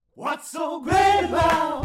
What's so great about?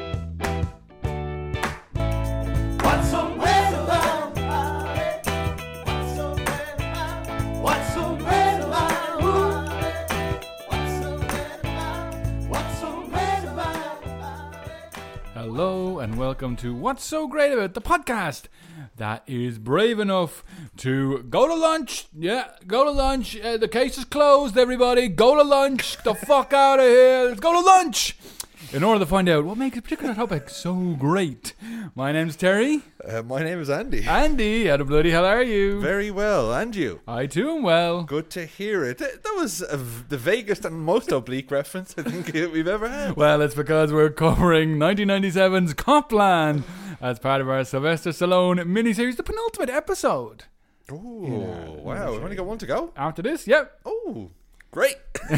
What's so great about? What's so great about? What's so great about? What's so great about? What's so great about? Hello and welcome to What's So Great About, the podcast that is brave enough to go to lunch. Yeah, go to lunch. The case is closed, everybody. Go to lunch. The fuck out of here. Let's go to lunch. In order to find out what makes a particular topic so great. My name's Terry. My name is Andy. Andy, how the bloody hell are you? Very well, and you? I too am well. Good to hear it. That was the vaguest and most oblique reference I think we've ever had. Well, it's because we're covering 1997's Copland as part of our Sylvester Stallone miniseries, the penultimate episode. Oh, wow. We've only got one to go? After this, yep. Oh, great.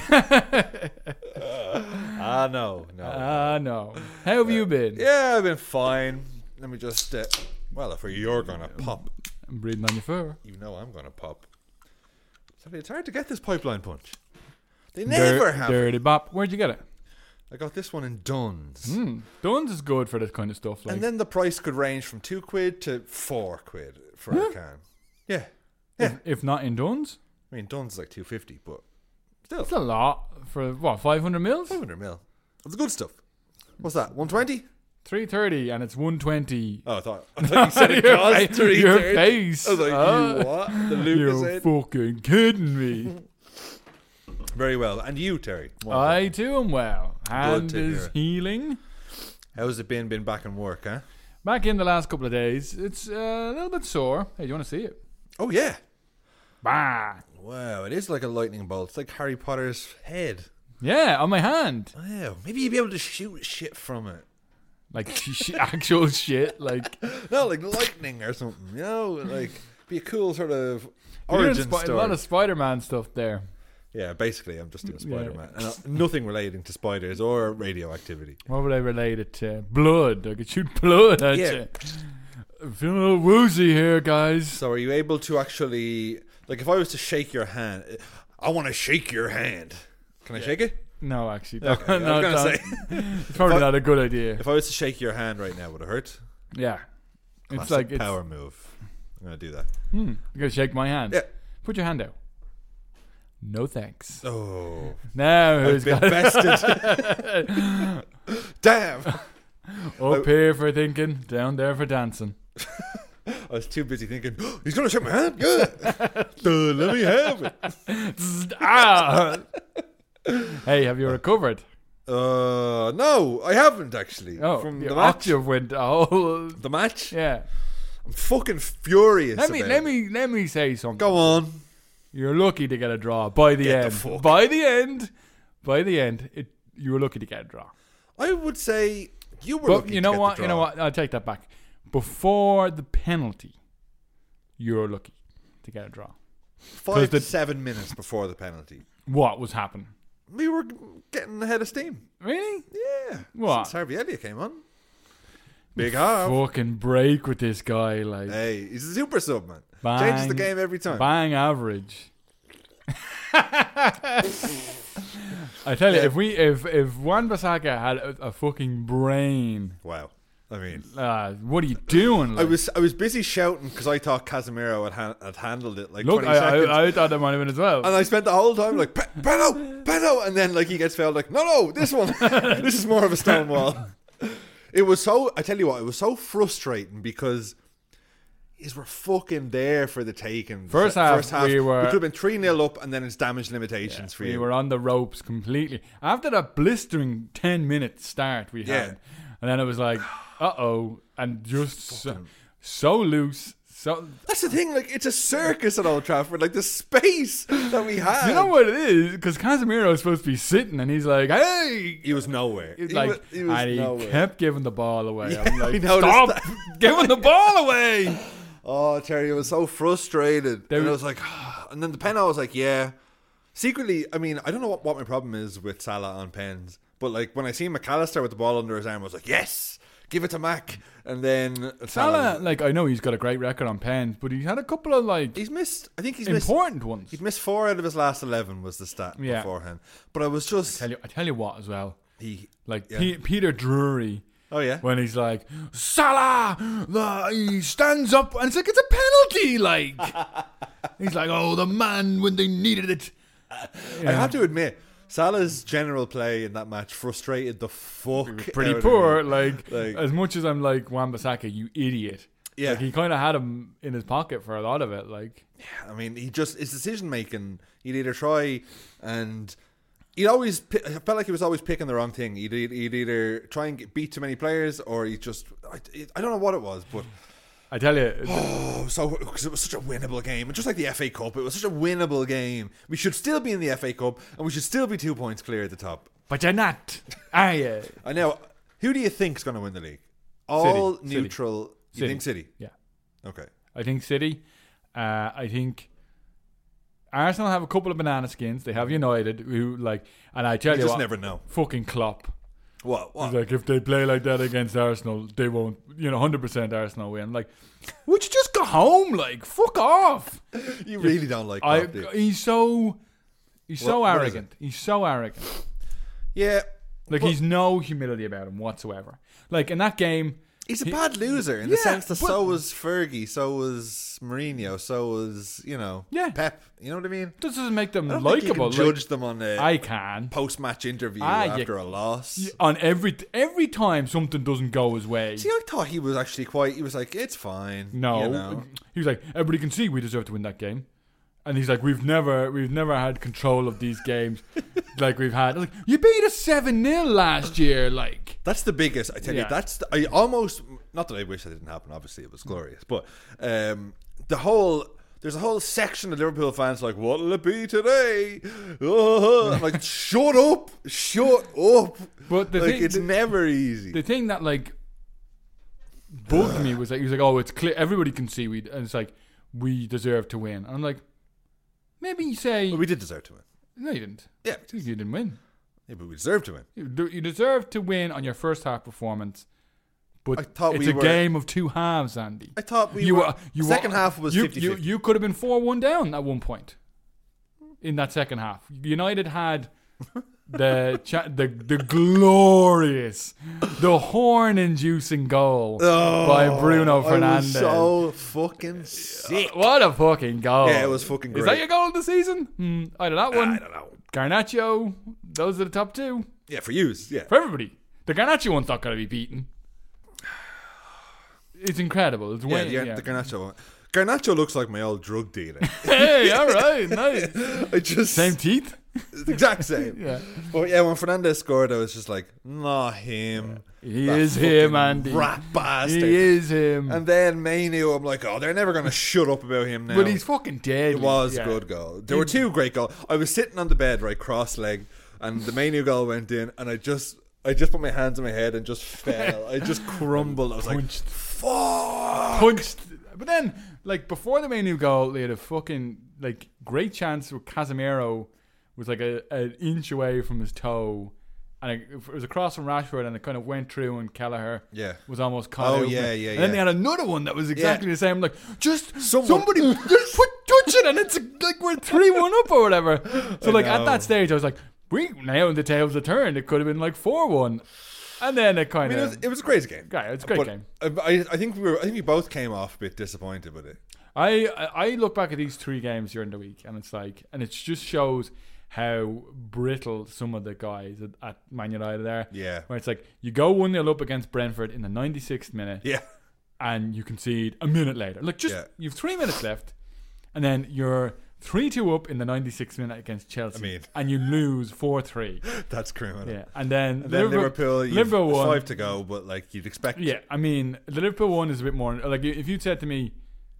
No. No. How have you been? Yeah, I've been fine. Let me just, if you're going to pop, I'm breathing on your fur. you know I'm going to pop. Sorry, it's hard to get this pipeline punch. They never have it. Dirty bop. Where'd you get it? I got this one in Dunn's. Dunn's is good for this kind of stuff. Like, And then the price could range from £2 to £4 for a can. Yeah. if not in Dunn's, I mean, Dunn's is like $2.50, but still. it's a lot for what, 500 mils? 500 mil. That's good stuff. What's that? 120? 330 and it's 120. Oh, I thought you said it Your cost fa- 330. your face. I was like, you what? The Lucas You're said. fucking kidding me. Very well. And you, Terry? I too am well. Hand to is hear. healing. How's it been back in work, huh? Back in the last couple of days. It's a little bit sore. Hey, do you want to see it? Oh, yeah. Bah. Wow, it is like a lightning bolt. It's like Harry Potter's head. Yeah, on my hand. Wow. Maybe you'd be able to shoot shit from it. Like actual shit. Like No, like lightning or something. You know, like be a cool sort of you're doing origin story. a lot of Spider-Man stuff there. Yeah, basically, I'm just doing Spider-Man. And nothing relating to spiders or radioactivity. What would I relate it to? Blood. I could shoot blood at Yeah. you. I'm feeling a little woozy here, guys. So are you able to actually, like if I was to shake your hand, I want to shake your hand. Can I shake it? No, actually. Okay, No, I was going to don't. say, It's probably not a good idea. if I was to shake your hand right now, would it hurt? Yeah. It's Classic like, it's, power move. I'm going to do that. you're going to shake my hand. Yeah. Put your hand out. No thanks. Oh. Now, I've who's been got bested. Damn. up here for thinking, down there for dancing? I was too busy thinking, he's going to shake my hand? Yeah. Let me have it. Ah! Hey, have you recovered? No, I haven't actually. Oh, From the the match. octave went whole. The match? Yeah. I'm fucking furious. Let me about it. let me say something. Go on. You're lucky to get a draw by the Get the end. fuck. By the end, you were lucky to get a draw. I would say you were But lucky you to know get what? the You know draw. what? I'll take that back. Before the penalty, you're lucky to get a draw. 5 to the- 7 minutes before the penalty. What was happening? We were getting ahead of steam. Really? Yeah. What? Since Harvey Elliott came on. Big Harv. Fucking break with this guy, like Hey, he's a super sub, man. Bang. Changes the game every time. bang average. I tell you, if Juan Bissaka had a fucking brain, Wow. I mean, what are you doing? I Like? was busy shouting because I thought Casemiro had handled it like Look, 20 seconds. I thought that might have been as well. And I spent the whole time like, Peno, and then like he gets fouled like, no, this one, this is more of a stone wall. It was so, I tell you what, it was so frustrating because we're fucking there for the taking. First half, we could have been 3-0 up and then it's damage limitations for we you. were on the ropes completely. After that blistering 10-minute start we had, and then it was like, and just so loose. So That's the thing, like it's a circus at Old Trafford, like the space that we had. you know what it is? Because Casemiro is supposed to be sitting, and he's like, "Hey." He was nowhere. He's He like, was and he nowhere. kept giving the ball away. Yeah, I'm like, I noticed stop giving the ball away. Oh, Terry, I was so frustrated. And I was like, and then the pen, I was like, yeah. Secretly, I mean, I don't know what my problem is with Salah on pens, but like when I see McAllister with the ball under his arm, I was like, yes, give it to Mac. And then Salah, like, I know he's got a great record on pens, but he's had a couple of like he's missed. I think he's missed. important ones. He'd missed 4 out of his last 11 was the stat Yeah. beforehand. But I was just I tell you what, as well. Peter Drury. Oh yeah. When he's like, Salah, he stands up, and it's like, it's a penalty, like. He's like, oh, the man when they needed it. I have to admit, Salah's general play in that match frustrated the fuck pretty out poor, of me. like, as much as I'm like, Wan-Bissaka, you idiot. Yeah. Like, he kind of had him in his pocket for a lot of it, like. I mean, his decision making, he'd either try and... I felt like he was always picking the wrong thing. He'd either try and beat too many players, or he just... I don't know what it was, but... I tell you... because it was such a winnable game. And just like the FA Cup, it was such a winnable game. We should still be in the FA Cup, and we should still be 2 points clear at the top. But you're not, are you? I know. Who do you think's going to win the league? All City. neutral... You think City? Yeah. Okay. I think City. I think Arsenal have a couple of banana skins. They have United, who like, and I tell you just what, never know. Fucking Klopp. What? He's like, if they play like that against Arsenal, they won't. 100% Arsenal win. Like, would you just go home? Like, fuck off. You really don't like Klopp, do you? He's so What arrogant. He's so arrogant. Yeah. Like, he's no humility about him whatsoever. Like, in that game... He's a bad loser in the sense that so was Fergie, so was Mourinho, so was, Pep. You know what I mean? This doesn't make them I don't think likable. you can judge them on I can. post-match interview after a loss. On every time something doesn't go his way. See, I thought he was actually quite... He was like, it's fine. No. He was like, everybody can see we deserve to win that game. And he's like, we've never had control of these games like we've had. Like, you beat us 7-0 last year, like. That's the biggest. I tell you, I almost... Not that I wish that didn't happen. Obviously, it was glorious. But there's a whole section of Liverpool fans like, what'll it be today? I'm like, shut up. But it's never easy. The thing that like bugged me was like, he was like, oh, it's clear, everybody can see and it's like, we deserve to win. And I'm like, maybe you say... Well, we did deserve to win. No, you didn't. Yeah. You didn't win. Yeah, but we deserved to win. You deserved to win on your first half performance, but I thought it's a game of two halves, Andy. I thought second half was 50-50. You could have been 4-1 down at one point in that second half. United had the glorious, the horn-inducing goal by Bruno Fernandes. I was so fucking sick. What a fucking goal. Yeah, it was fucking great. Is that your goal of the season? Either that one. I don't know. Garnacho, those are the top two. Yeah, for yous. Yeah. For everybody. The Garnacho one's not going to be beaten. It's incredible. It's the Garnacho one. Garnacho looks like my old drug dealer. Hey, all right, nice. Same teeth? The exact same. Yeah. But yeah, when Fernandes scored, I was just like, not him. He is him, Andy. Rat bastard. He is him. And then Mainu, I'm like, oh, they're never going to shut up about him now. But he's fucking dead. It was a good goal. There were two great goals. I was sitting on the bed, right, cross-legged, and the Mainu goal went in, and I just put my hands on my head and just fell. I just crumbled. I was like, fuck. Punched. But then, like, before the Mainu goal, they had a fucking, like, great chance where Casemiro was like an inch away from his toe, and it was a cross from Rashford, and it kind of went through, and Kelleher was almost caught out. And then they had another one that was exactly the same. Like, just somebody just touch it, and it's like we're 3-1 up or whatever. So like at that stage, I was like, now the tables have turned. It could have been like 4-1, and then it kind of. It was a crazy game. Yeah, it's a great game. I think we both came off a bit disappointed with it. I look back at these 3 games during the week, and it's like, and it just shows how brittle some of the guys at Man United are. Yeah. Where it's like, you go 1-0 up against Brentford in the 96th minute. Yeah. And you concede a minute later. Look, you've 3 minutes left, and then you're 3-2 up in the 96th minute against Chelsea. And you lose 4-3. That's criminal. Yeah. And then Liverpool won. 5 to go, but like you'd expect. Yeah. I mean, the Liverpool one is a bit more, like, if you'd said to me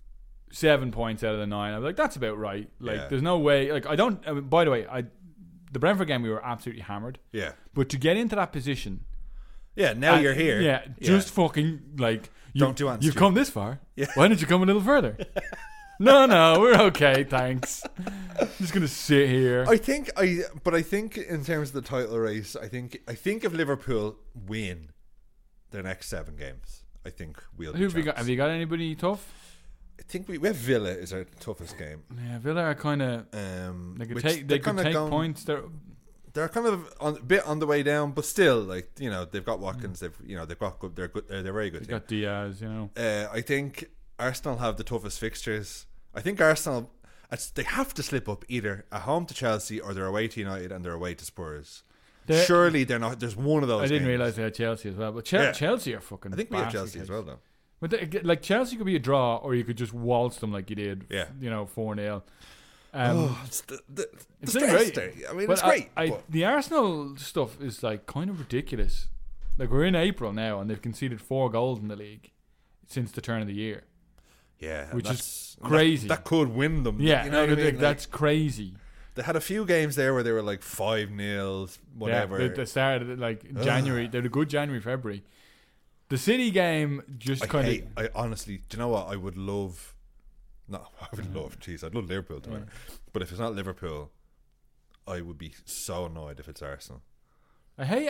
7 points out of the 9, I'd be like, that's about right. Like, there's no way. Like, I don't. By the way, the Brentford game, we were absolutely hammered. Yeah. But to get into that position. Yeah. Now you're here. Yeah. Just fucking like. You've come this far. Yeah. Why didn't you come a little further? No, we're okay, thanks. I'm just gonna sit here. I think in terms of the title race, I think if Liverpool win their next 7 games, I think we'll. Who have you got? Have you got anybody tough? I think we have Villa is our toughest game. Yeah, Villa are kind of they could take points. they're kind of a bit on the way down, but still, like, you know, they've got Watkins. They've got good. They're good. They're very good. They got Diaz, you know. I think Arsenal have the toughest fixtures. I think Arsenal, they have to slip up either at home to Chelsea or they're away to United and they're away to Spurs. Surely they're not. There's one of those. I didn't games. realise they had Chelsea as well, but Chelsea are fucking. I think we have basket Chelsea as case. well, though. But like Chelsea could be a draw, or you could just waltz them like you did. Yeah. You know, 4-0. It's it's stress great. there. I mean, But it's great. the Arsenal stuff is like kind of ridiculous. Like we're in April now, and they've conceded 4 goals in the league since the turn of the year. Yeah, which is is crazy. That could win them. Yeah, you know what I mean? that's crazy. They had a few games there where they were like 5-0, whatever. Yeah, they started like January. They had a good January, February. The City game just kind of. I honestly, do you know what? I would love. No, I would love. Jeez, I'd love Liverpool to win. But if it's not Liverpool, I would be so annoyed if it's Arsenal. I hate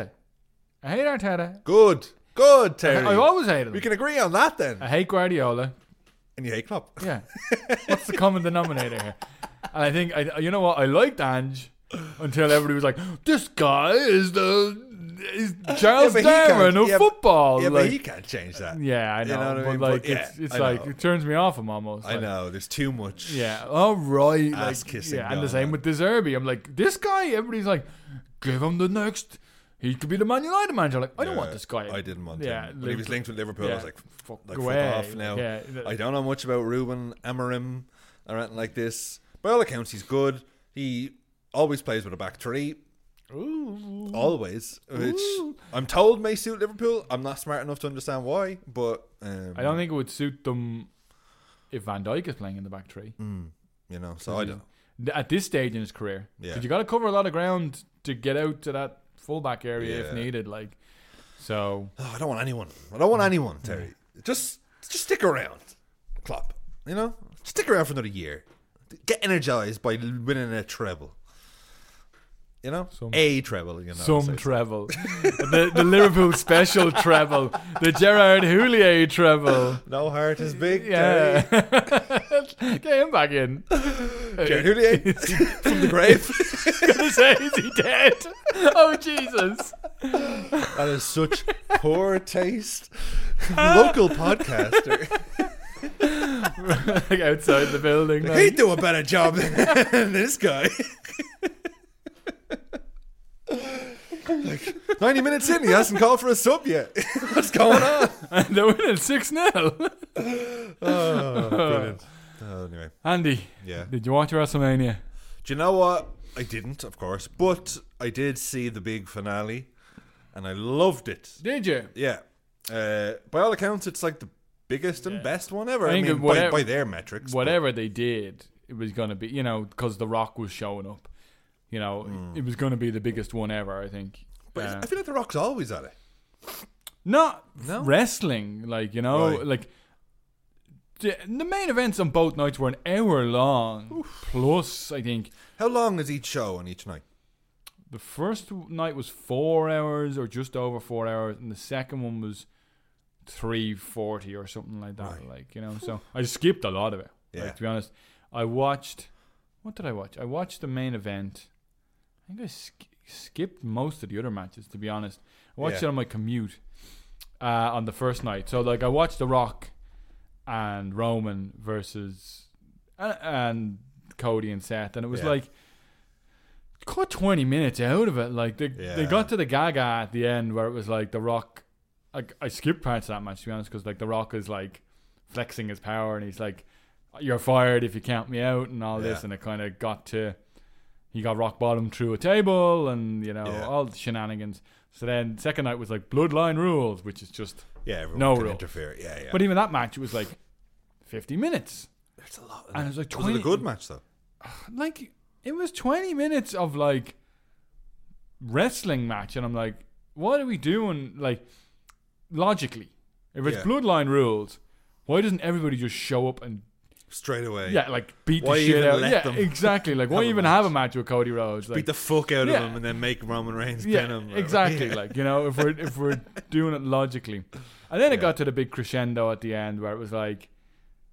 Arteta. Good, Terry. I've always hated him. We can agree on that then. I hate Guardiola. And you hate Klopp. Yeah. What's the common denominator here? And I think, you know what? I liked Ange until everybody was like, this guy is Charles Darwin of football. Yeah, like, but he can't change that. Yeah, I know. You know what I mean? But like, But, it's I like, know. it turns me off him almost. I like, know, there's too much. Yeah, all right. Ass like, kissing yeah, and the going same on. with De Zerbi. I'm like, this guy, everybody's like, give him the next. He could be the Man United manager. Like, I don't want this guy. I didn't want Yeah, him. When he was linked with Liverpool, I was like, fuck fuck away. off now. Yeah. I don't know much about Ruben Amorim or anything like this. By all accounts, he's good. He always plays with a back three. Ooh. Always. Which I'm told may suit Liverpool. I'm not smart enough to understand why, but... I don't think it would suit them if Van Dijk is playing in the back three. You know, so I don't... At this stage in his career. Yeah. Because you got to cover a lot of ground to get out to that fullback area if Yeah. needed. Like, so... Oh, I don't want anyone, Terry. Just stick around, Klopp. You know? Stick around for another year. Get energized by winning a treble. You know? A treble, you know. Some treble. the Liverpool special treble. The Gerard Houllier treble. No heart is big, Yeah. Terry. Get him back in. Gerard Houllier from the grave. Gonna say, is he dead? Oh, Jesus. That is such poor taste. Local podcaster. Like outside the building. He'd do a better job than this guy. Like 90 minutes in, he hasn't called for a sub yet. What's going on? And they're winning 6-0. Oh, brilliant. Anyway, Andy, yeah. did you watch WrestleMania? Do you know what? I didn't, of course, but I did see the big finale, and I loved it. Did you? Yeah. By all accounts, it's like the biggest and best one ever. I I think mean, whatever- by their metrics. Whatever they did, it was going to be, you know, because The Rock was showing up. You know, it was going to be the biggest one ever, I think. But I feel like The Rock's always at it. Not No? wrestling, like, you know, Right. like the main events on both nights were an hour long. Plus, I think How long is each show on each night? the first night was 4 hours or just over 4 hours, and the second one was 3:40 or something like that. Right. Like, you know, so I skipped a lot of it. Yeah. Like, to be honest, I watched. What did I watch? I watched the main event. I think I skipped most of the other matches. To be honest, I watched Yeah. it on my commute on the first night. So like, I watched The Rock and Roman versus and Cody and Seth, and it was Yeah. like cut 20 minutes out of it. Like they Yeah. got to the Gaga at the end where it was like The Rock. Like, I skipped parts of that match, to be honest, because like The Rock is like flexing his power, and he's like, "You're fired if you count me out," and all this, Yeah. and it kind of got to. He got rock bottom through a table, and you know, Yeah. all the shenanigans. So then second night was like Bloodline Rules, which is just. Yeah, everyone No can rules. interfere. Yeah, yeah. But even that match, it was like 50 minutes. it's a lot. And it was like Was 20. it a good match though? Like, it was 20 minutes of like wrestling match, and I'm like, what are we doing? Like, logically, if it's Yeah. Bloodline Rules, why doesn't everybody just show up and Straight away. yeah, like beat Why the shit even out? let Yeah, them exactly. Like, why have a even match? have a match with Cody Rhodes? Like, Beat the fuck out Yeah. of him and then make Roman Reigns yeah, pin him. exactly. Yeah. Like, you know, if we're doing it logically, and then it got to the big crescendo at the end where it was like,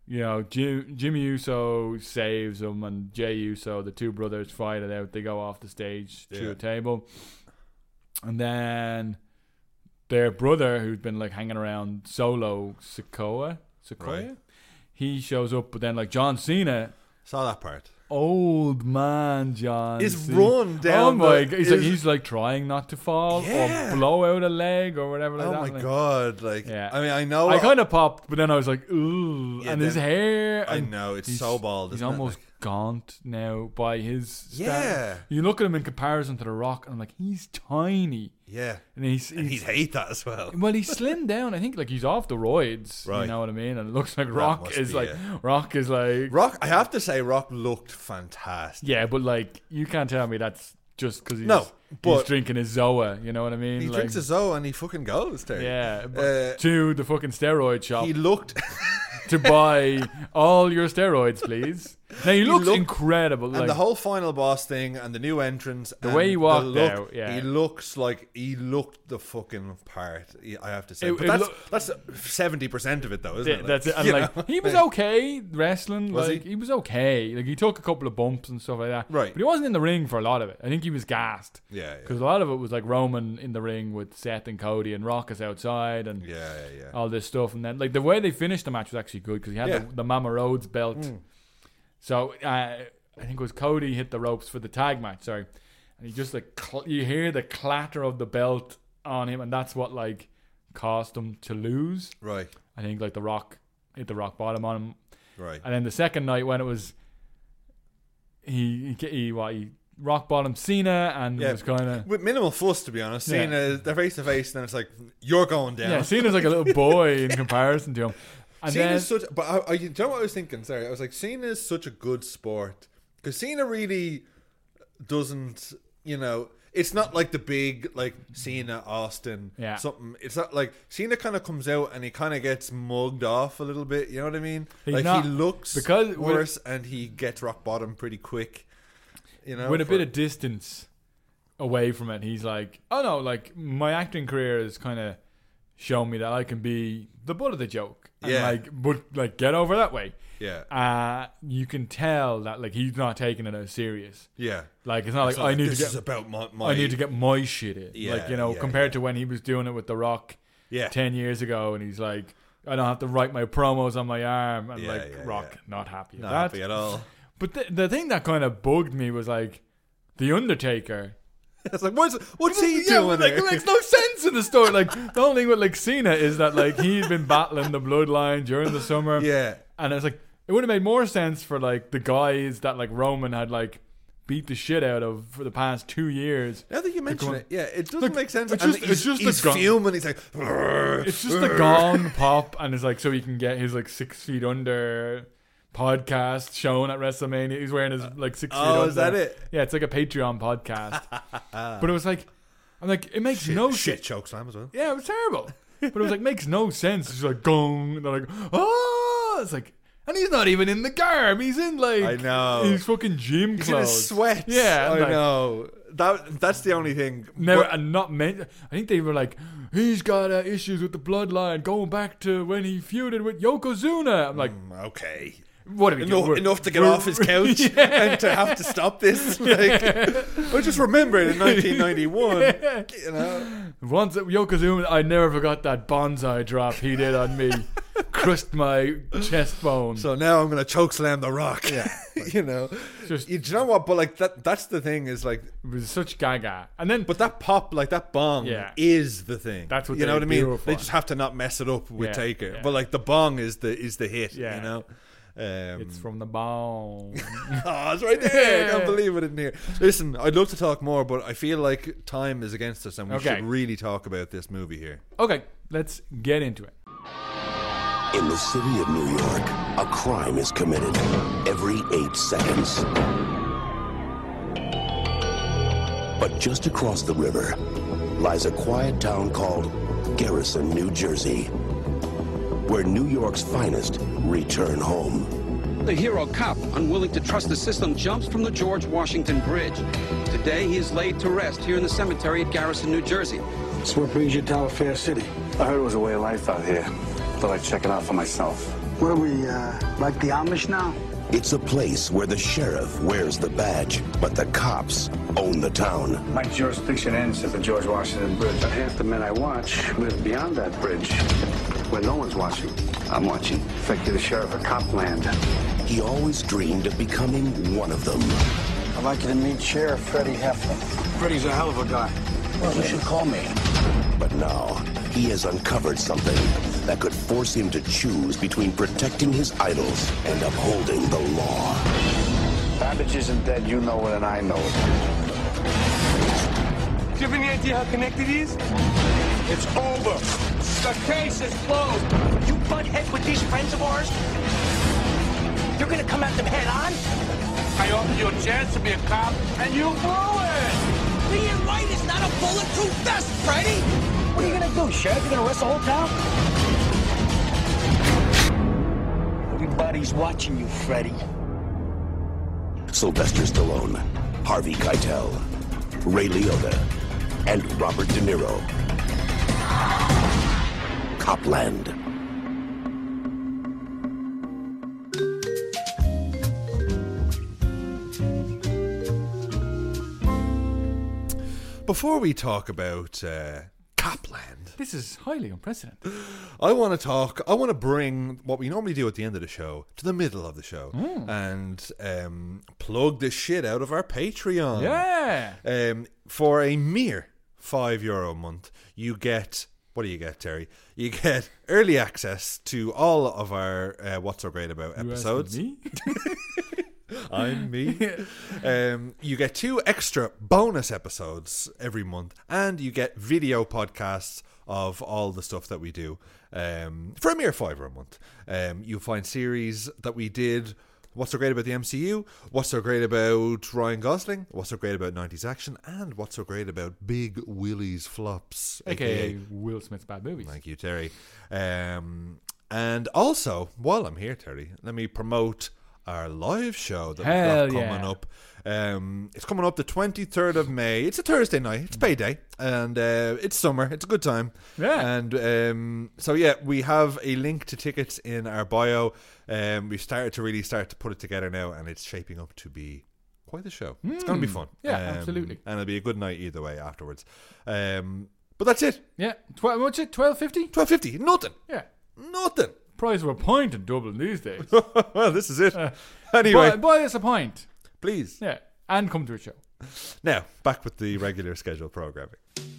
you know, Jimmy Uso saves him, and Jey Uso, the two brothers, fight it out. They go off the stage through a table, and then their brother, who's been like hanging around Solo Sikoa, Right. he shows up. But then like John Cena, Saw that part. old man John Is Cena. run down. Oh my god! is- He's like trying not to fall Yeah. or blow out a leg or whatever. Like Oh that. my Like, god! Like, Yeah. I mean, I know. I kind of popped, but then I was like, ooh, Yeah, and his then- hair. I and know it's he's so bald. He's isn't it? almost Like, gaunt now by his. Yeah. You look at him in comparison to The Rock, and I'm like, he's tiny, yeah, and he's and he'd hate that as well. well, he's slimmed down. I think like he's off the roids. You Right. know what I mean? And it looks like Rock must is be, like yeah. Rock is like Rock, I have to say, Rock looked fantastic. yeah, but like you can't tell me that's just because he's No, but- he's drinking his Zoa. You know what I mean? He like, drinks his Zoe and he fucking goes there. yeah, but to the fucking steroid shop He looked, to buy all your steroids, please. Now he looks looked- incredible. and Like, the whole final boss thing and the new entrance. The and way he walked look, out, yeah. he looks like he looked the fucking part. I have to say, It- but it that's 70% of it, though, isn't it? Like, that's it. And you like know? he was okay wrestling. Was like he? he was okay. Like he took a couple of bumps and stuff like that. Right. But he wasn't in the ring for a lot of it. I think he was gassed. Yeah, Because a lot of it was like Roman in the ring with Seth and Cody and Rock is outside and yeah. all this stuff. And then like the way they finished the match was actually good because he had Yeah. the Mama Rhodes belt. So I think it was Cody hit the ropes for the tag match. Sorry, and he just like you hear the clatter of the belt on him, and that's what like caused him to lose. Right, I think like the Rock hit the rock bottom on him, right. and then the second night when it was he rock bottom Cena and Yeah. it was kind of With minimal fuss, to be honest. Yeah. Cena, they're face to face, and then it's like, you're going down. yeah Cena's like a little boy in comparison to him. And Cena's then such, but do you know what I was thinking? Sorry, I was like, Cena is such a good sport because Cena really doesn't, you know, it's not like the big like Cena Austin Yeah. something. It's not like Cena kind of comes out and he kind of gets mugged off a little bit. You know what I mean? He's like not- he looks because- worse and he gets rock bottom pretty quick. You know, with a bit of distance away from it, he's like, oh no, like my acting career has kind of shown me that I can be the butt of the joke. And Yeah. like, but like get over that way. yeah, You can tell that like he's not taking it as serious. yeah. Like it's not like It's not I need this to is get about my I need to get my shit in. Yeah, like, you know, yeah, compared to when he was doing it with The Rock yeah 10 years ago and he's like, I don't have to write my promos on my arm and Yeah, like yeah, Rock yeah. not happy with not that. happy at all. But the thing that kind of bugged me was like The Undertaker. It's like what's he Yeah, doing like, there? it makes no sense in the story. Like the only thing with like Cena is that like he'd been battling the bloodline during the summer. Yeah. And it's like it would have made more sense for like the guys that like Roman had like beat the shit out of for the past 2 years. Now that you mention going- it, yeah, it doesn't Look, make sense. it's And just- it's just he's a gun. fuming. He's like, It's just a gong pop, and it's like so he can get his like 6 feet under podcast shown at WrestleMania. He's wearing his like 6 feet under. Oh, is that it? Yeah, it's like a Patreon podcast. But it was like, I'm like, it makes no shit sense. choke slam as well. Yeah, it was terrible. But it was like makes no sense. It's like gong, and they're like, oh, it's like, and he's not even in the garb. He's in like, I know. his fucking gym He's in clothes. his sweats. Yeah, I and, like, know. That's the only thing. Never But- and not meant. I think they were like, he's got issues with the bloodline going back to when he feuded with Yokozuna. I'm like, okay. what have we done? Enough to get off his couch and to have to stop this. Like, I just remember it in 1991. You know, Once Yokozuna, I never forgot that bonsai drop he did on me. Crushed my chest bone. so now I'm gonna choke slam the Rock. Yeah. You know, Just- do you know what? But like that's the thing is like, It was such gaga. And then, but that pop, like that bong, Yeah. is the thing. That's what you know they what I mean. do it They for. just have to not mess it up with Yeah, Taker. yeah. But like the bong is the hit. Yeah. You know. it's from the bone. Oh, it's right there. I can't believe it in here. Listen, I'd love to talk more, but I feel like time is against us and we Okay. should really talk about this movie here. Okay, let's get into it. In the city of New York, a crime is committed every 8 seconds. But just across the river lies a quiet town called Garrison, New Jersey, where New York's finest return home. The hero cop, unwilling to trust the system, jumps from the George Washington Bridge. Today, he is laid to rest here in the cemetery at Garrison, New Jersey. So what brings you to Fair City? I heard it was a way of life out here. Thought I'd check it out for myself. Where we, like the Amish now? It's a place where the sheriff wears the badge, but the cops own the town. My jurisdiction ends at the George Washington Bridge. But half the men I watch live beyond that bridge, where no one's watching. I'm watching. It's like you're the sheriff of Copland. He always dreamed of becoming one of them. I'd like you to meet Sheriff Freddie Heflin. Freddie's a hell of a guy. Well, you should call me. But now, he has uncovered something that could force him to choose between protecting his idols and upholding the law. Babbage isn't dead, you know it, and I know it. Do you have any idea how connected he is? It's over. The case is closed. You butt heads with these friends of ours? You're gonna come at them head on? I offered you a chance to be a cop, and you blew it. Being right is not a bulletproof vest, Freddy! What are you gonna do, Sheriff? You gonna arrest the whole town? Everybody's watching you, Freddy. Sylvester Stallone, Harvey Keitel, Ray Liotta, and Robert De Niro. Copland. Before we talk about Copland, This is highly unprecedented. I want to bring what we normally do at the end of the show to the middle of the show and plug the shit out of our Patreon. Yeah. For a mere €5 a month, you get, what do you get, Terry? You get early access to all of our What's So Great About episodes. You asking me? I'm me. You get 2 extra bonus episodes every month, and you get video podcasts of all the stuff that we do for a mere €5 a month. You'll find series that we did. What's So Great About the MCU? What's So Great About Ryan Gosling? What's So Great About 90s Action? And What's So Great About Big Willie's Flops, AKA Will Smith's bad movies. Thank you, Terry. And also, while I'm here, Terry, let me promote our live show that we've got coming up. It's coming up the 23rd of May. It's a Thursday night. It's payday. And it's summer. It's a good time. Yeah. And so, yeah, we have a link to tickets in our bio. We've started to put it together now, and it's shaping up to be quite the show. It's going to be fun. Yeah, absolutely. And it'll be a good night either way afterwards. But that's it. Yeah. What's it? $12.50? $12.50. Nothing. Yeah. Nothing. Price of a pint in Dublin these days. Well, this is it. Anyway, buy us a pint. please. Yeah. And come to a show. Now, back with the regular scheduled programming.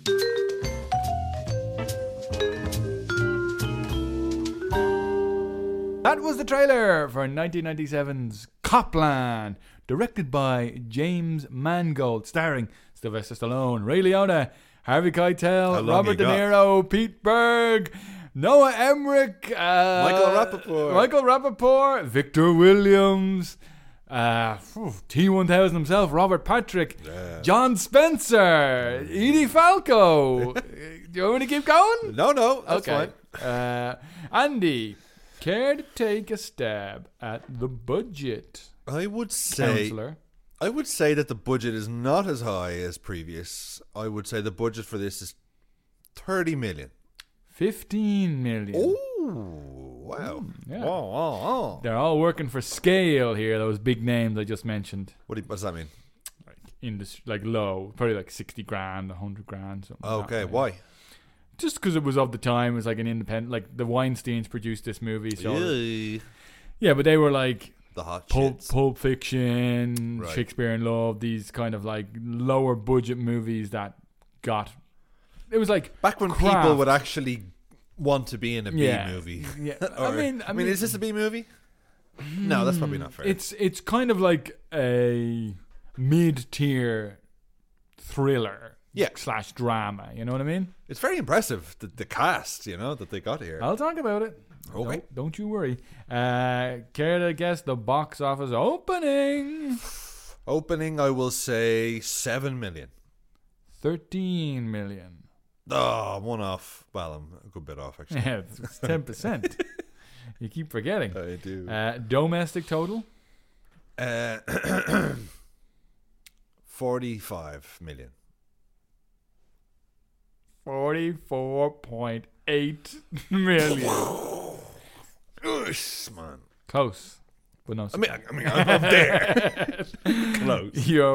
That was the trailer for 1997's Copland, directed by James Mangold, starring Sylvester Stallone, Ray Liotta, Harvey Keitel, Robert De Niro, Pete Berg, Noah Emmerich, Michael Rappaport, Victor Williams, T-1000 himself, Robert Patrick, John Spencer, Edie Falco. Do you want me to keep going? No, that's Okay. fine. Andy, care to take a stab at the budget, I would say Counselor? that the budget is not as high as previous. I would say the budget for this is 30 million. 15 million. Oh, wow. yeah. Oh. They're all working for scale here, those big names I just mentioned. What does that mean? Like industry, like low, probably like 60 grand, 100 grand, something like that, Okay, right? why? Just because it was of the time, it was like an independent, like the Weinsteins produced this movie. So yeah, but they were like The hot Pulp shits. Fiction, Right. Shakespeare in Love, these kind of like lower budget movies that got. It was like Back when Craft. people would actually want to be in a B Yeah. movie. Yeah, Or- I mean, is this a B movie? No, that's probably not fair. It's kind of like a mid-tier thriller, Yeah. / drama. You know what I mean? It's very impressive, the cast, that they got here. I'll talk about it. Okay. Don't you worry. Care to guess the box office opening? Opening, I will say 7 million. 13 million. Oh, one off. Well, I'm a good bit off, actually. Yeah, it's 10%. You keep forgetting. I do. Domestic total? 45 million. 44.8 million. Nice, man. Close. But no. I mean, I'm there. Close. You're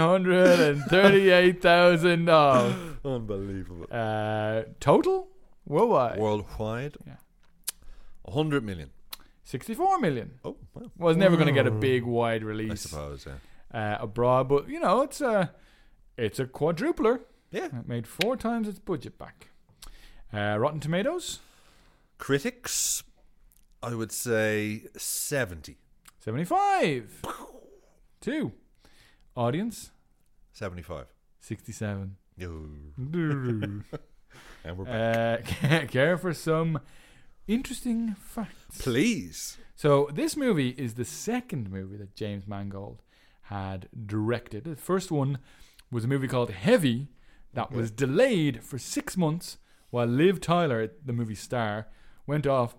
138,000 off. Unbelievable. Total? Worldwide? Worldwide? Yeah. 100 million. 64 million. Oh, wow. Was never going to get a big, wide release. I suppose, yeah. Abroad, but it's a quadrupler. Yeah. It made 4 times its budget back. Rotten Tomatoes? Critics, I would say 70. 75. 2. Audience? 75. 67. And we're back. Care for some interesting facts. Please. So this movie is the second movie that James Mangold had directed. The first one was a movie called Heavy that was delayed for 6 months while Liv Tyler, the movie star, went off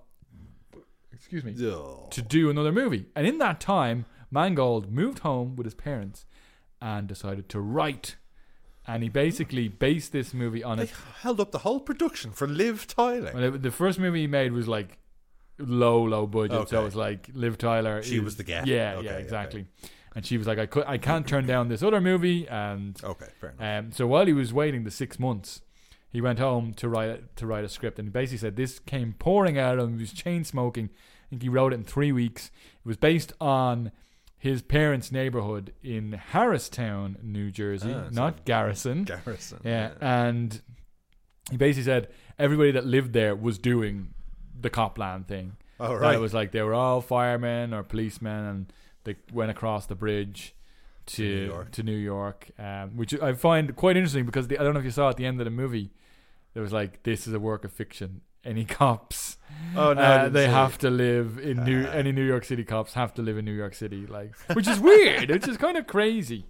to do another movie. And in that time, Mangold moved home with his parents and decided to write. And he basically based this movie on They held up the whole production for Liv Tyler. Well, the first movie he made was like low budget. Okay. So it was like Liv Tyler. She was the gal. Yeah, Okay, exactly. And she was like, I can't turn down this other movie. And Okay, fair enough. so while he was waiting the 6 months, he went home to write a script. And he basically said this came pouring out of him. He was chain smoking. I think he wrote it in 3 weeks. It was based on his parents' neighborhood in Harristown, New Jersey, not Garrison. Garrison. Yeah, and he basically said everybody that lived there was doing the Copland thing. Oh, right. It was like they were all firemen or policemen, and they went across the bridge to New York, which I find quite interesting because I don't know if you saw at the end of the movie, there was like, this is a work of fiction. Any cops, they have to live in any New York City cops have to live in New York City, like, which is weird, which is kind of crazy.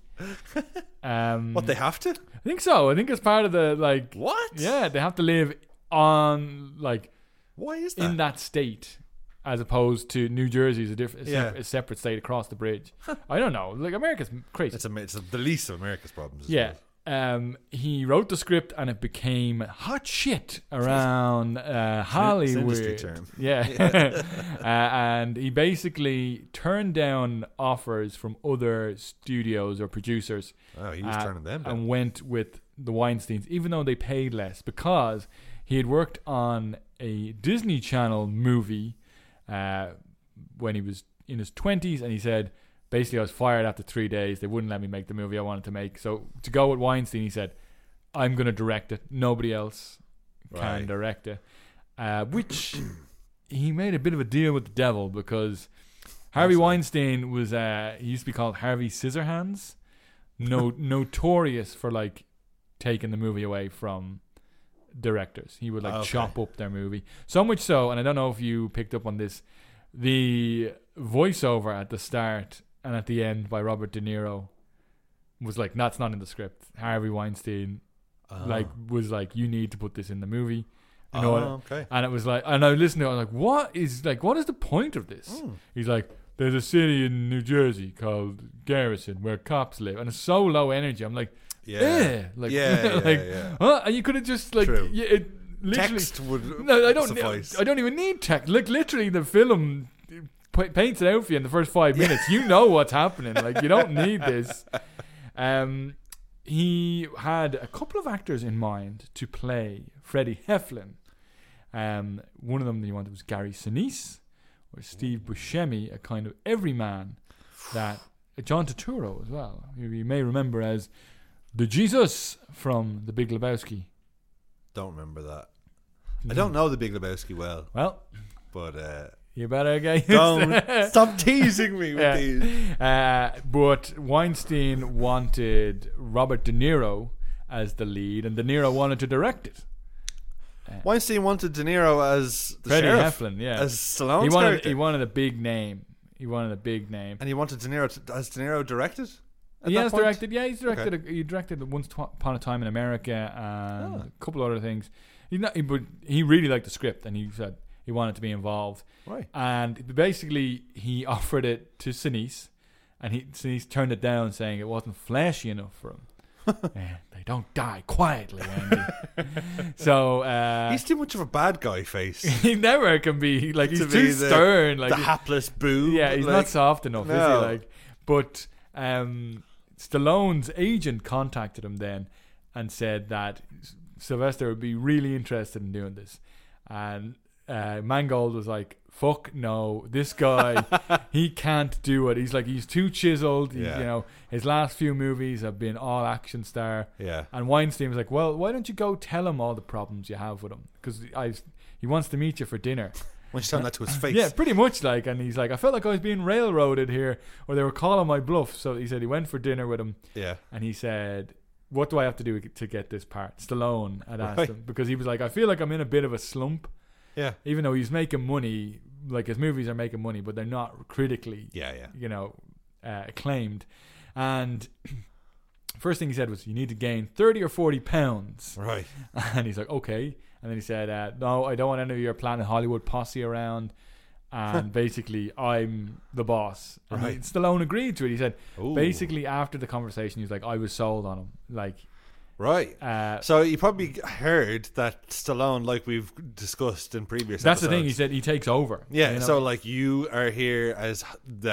What, they have to? I think so. I think it's part of the, like, what? Yeah, they have to live on, like, why is that? in that state, as opposed to New Jersey is a separate state across the bridge. I don't know. Like, America's crazy. It's the least of America's problems. Yeah. He wrote the script and it became hot shit around Hollywood. It's industry term. Yeah. And he basically turned down offers from other studios or producers. Oh, he was turning them down. And went with the Weinsteins, even though they paid less, because he had worked on a Disney Channel movie when he was in his 20s, and he said, basically, I was fired after 3 days. They wouldn't let me make the movie I wanted to make. So to go with Weinstein, he said, I'm going to direct it. Nobody else can direct it. Which he made a bit of a deal with the devil, because Harvey Weinstein was, he used to be called Harvey Scissorhands. Notorious for, like, taking the movie away from directors. He would, like, chop up their movie. So much so, and I don't know if you picked up on this, the voiceover at the start and at the end by Robert De Niro was like, that's not in the script. Harvey Weinstein was like, you need to put this in the movie. You know what? And it was like, and I listened to it, I was like, what is the point of this? He's like, there's a city in New Jersey called Garrison where cops live, and it's so low energy. I'm like, like, and you could have just like, it literally text would suffice. I don't even need text. Like, literally, the film paints it out for you in the first 5 minutes. You know what's happening. Like, you don't need this. He had a couple of actors in mind to play Freddie Heflin. One of them he wanted was Gary Sinise or Steve Buscemi, a kind of everyman that John Turturro as well, who you may remember as the Jesus from The Big Lebowski. Don't remember that. I don't know The Big Lebowski well. Well, but you better get don't stop teasing me with these. But Weinstein wanted Robert De Niro as the lead, and De Niro wanted to direct it. Weinstein wanted De Niro as the Freddie sheriff, Heflin, yeah, as Stallone's character. He wanted a big name. And he wanted De Niro. Has De Niro directed? He has directed. Yeah, he's directed. Okay. He directed Once Upon a Time in America and a couple other things. But he really liked the script, and he said he wanted to be involved. Right. And basically, he offered it to Sinise, and Sinise turned it down, saying it wasn't flashy enough for him. They don't die quietly, Andy. So He's too much of a bad guy face. he never can be like, he's To be too stern. the Like hapless boob. yeah, he's like, not soft enough, is no. he? Like, but Stallone's agent contacted him then and said that Sylvester would be really interested in doing this, and Mangold was like, "Fuck no, this guy, he can't do it. He's too chiseled. He's, Yeah. you know, his last few movies have been all action star." Yeah. And Weinstein was like, "Well, why don't you go tell him all the problems you have with him? Because he wants to meet you for dinner." When you tell him that to his face. Yeah, pretty much like. And he's like, "I felt like I was being railroaded here, or they were calling my bluff." So he said he went for dinner with him, Yeah. and he said, "What do I have to do to get this part?" Stallone had asked Right. him, because he was like, "I feel like I'm in a bit of a slump." Yeah. Even though he's making money, like his movies are making money, but they're not critically, Yeah, yeah. you know, acclaimed. And first thing he said was, "You need to gain 30 or 40 pounds." Right. And he's like, "Okay." And then he said, "No, I don't want any of your Planet Hollywood posse around. And basically, I'm the boss." And Right. Stallone agreed to it. He said, Ooh. basically, after the conversation, he was like, "I was sold on him." Like, Right. So you probably heard that Stallone, like we've discussed in previous that's the episodes. thing. He said he takes over. Yeah, you know? so like you are here as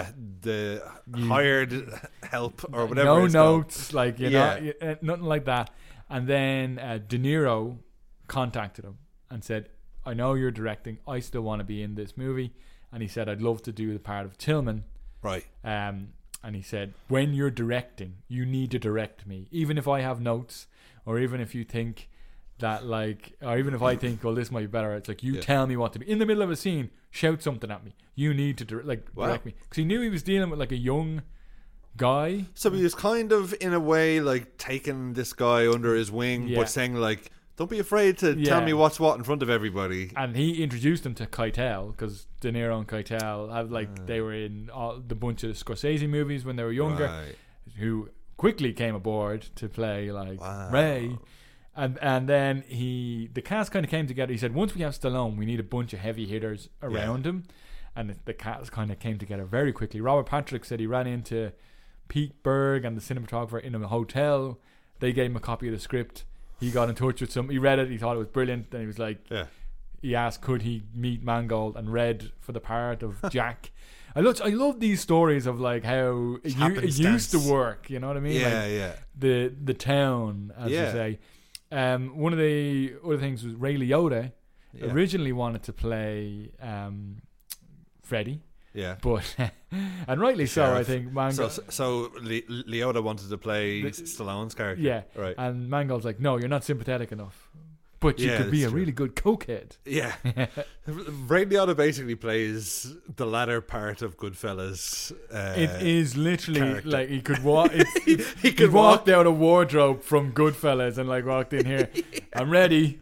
the hired help or whatever. no it's called. notes, like Yeah. nothing like that. And then De Niro contacted him and said, "I know you're directing. I still want to be in this movie." And he said, "I'd love to do the part of Tillman." Right. And he said, "When you're directing, you need to direct me, even if I have notes, or even if you think that like, or even if I think, well, this might be better. It's like, you tell me what to be in the middle of a scene. Shout something at me. You need to direct me," because he knew he was dealing with like a young guy. So he was kind of in a way like taking this guy under his wing, Yeah. but saying like, "Don't be afraid to tell Yeah. me what's what in front of everybody." And he introduced him to Keitel, because De Niro and Keitel have they were in all the bunch of Scorsese movies when they were younger, Right. who quickly came aboard to play like Wow. Ray. And then the cast kind of came together. He said, "Once we have Stallone, we need a bunch of heavy hitters around him." And the cast kind of came together very quickly. Robert Patrick said he ran into Pete Berg and the cinematographer in a hotel. They gave him a copy of the script. He got in touch with some. He read it. He thought it was brilliant. Then he was like, Yeah. he asked, could he meet Mangold, and read for the part of Jack. I love these stories of like how it used to work. You know what I mean? Yeah, like yeah. The town, as Yeah. you say. One of the other things was Ray Liotta originally wanted to play Freddy. Yeah. But and rightly so, I think Mangold. So Liotta wanted to play Stallone's character. Yeah, Right. And Mangold's like, "No, you're not sympathetic enough. But you Yeah, could be a that's true. really good cokehead." Yeah. Ray Liotta basically plays the latter part of Goodfellas. It is literally character. like he could walk. He He could walked out a wardrobe from Goodfellas and like walked in here. "I'm ready."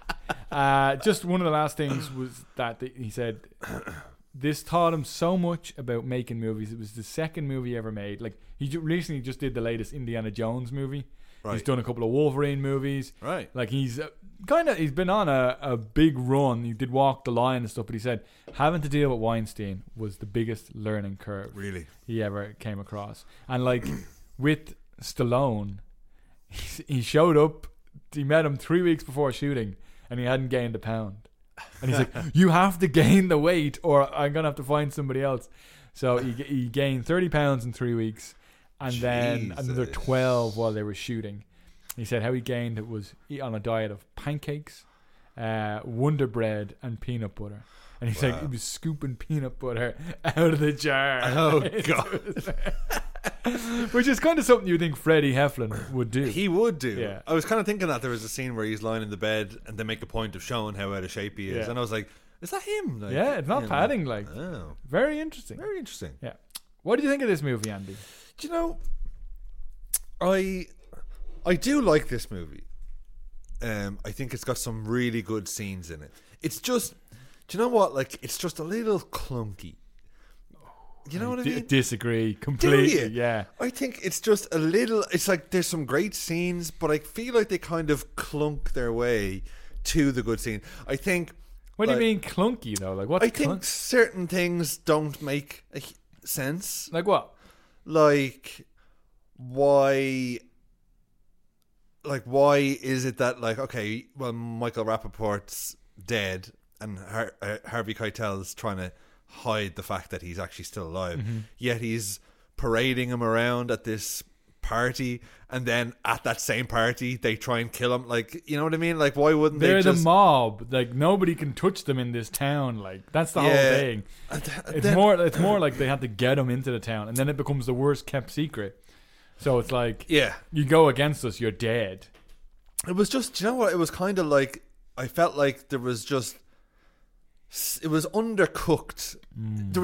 Just one of the last things was that he said this taught him so much about making movies. It was the second movie he ever made. Like he recently just did the latest Indiana Jones movie. Right. He's done a couple of Wolverine movies. Right. Like he's he's been on a big run. He did Walk the Line and stuff, but he said having to deal with Weinstein was the biggest learning curve Really? he ever came across. And like with Stallone, he showed up. He met him 3 weeks before shooting, and he hadn't gained a pound. And he's like, "You have to gain the weight, or I'm gonna have to find somebody else." So he gained 30 pounds in 3 weeks, and then another 12 while they were shooting. He said how he gained it was on a diet of pancakes, Wonder Bread, and peanut butter. And he's like, he was scooping peanut butter out of the jar. Oh, God. Which is kind of something you think Freddie Heflin would do. He would do. Yeah. I was kind of thinking that there was a scene where he's lying in the bed and they make a point of showing how out of shape he is. Yeah. And I was like, is that him? Like, Yeah, it's not you know. padding. Like, Oh. very interesting. Very interesting. Yeah. What do you think of this movie, Andy? Do you know, I do like this movie. I think it's got some really good scenes in it. It's just, do you know what? Like, it's just a little clunky. You know what I mean? Disagree Do completely. you? Yeah. I think it's just a little. It's like there's some great scenes, but I feel like they kind of clunk their way to the good scene. I think. What do you like, mean clunky though? Like what? I think certain things don't make sense. Like what? Like why like, why is it that, like, okay, well, Michael Rappaport's dead and Harvey Keitel's trying to hide the fact that he's actually still alive, yet he's parading him around at this party, and then at that same party they try and kill him. Like, you know what I mean? Like, why wouldn't they're they just... the mob? Like, nobody can touch them in this town. Like, that's the whole thing. It's more like they had to get him into the town, and then it becomes the worst kept secret. So it's like, you go against us, you're dead. It was just, you know what? It was kind of like, I felt like there was just, it was undercooked. There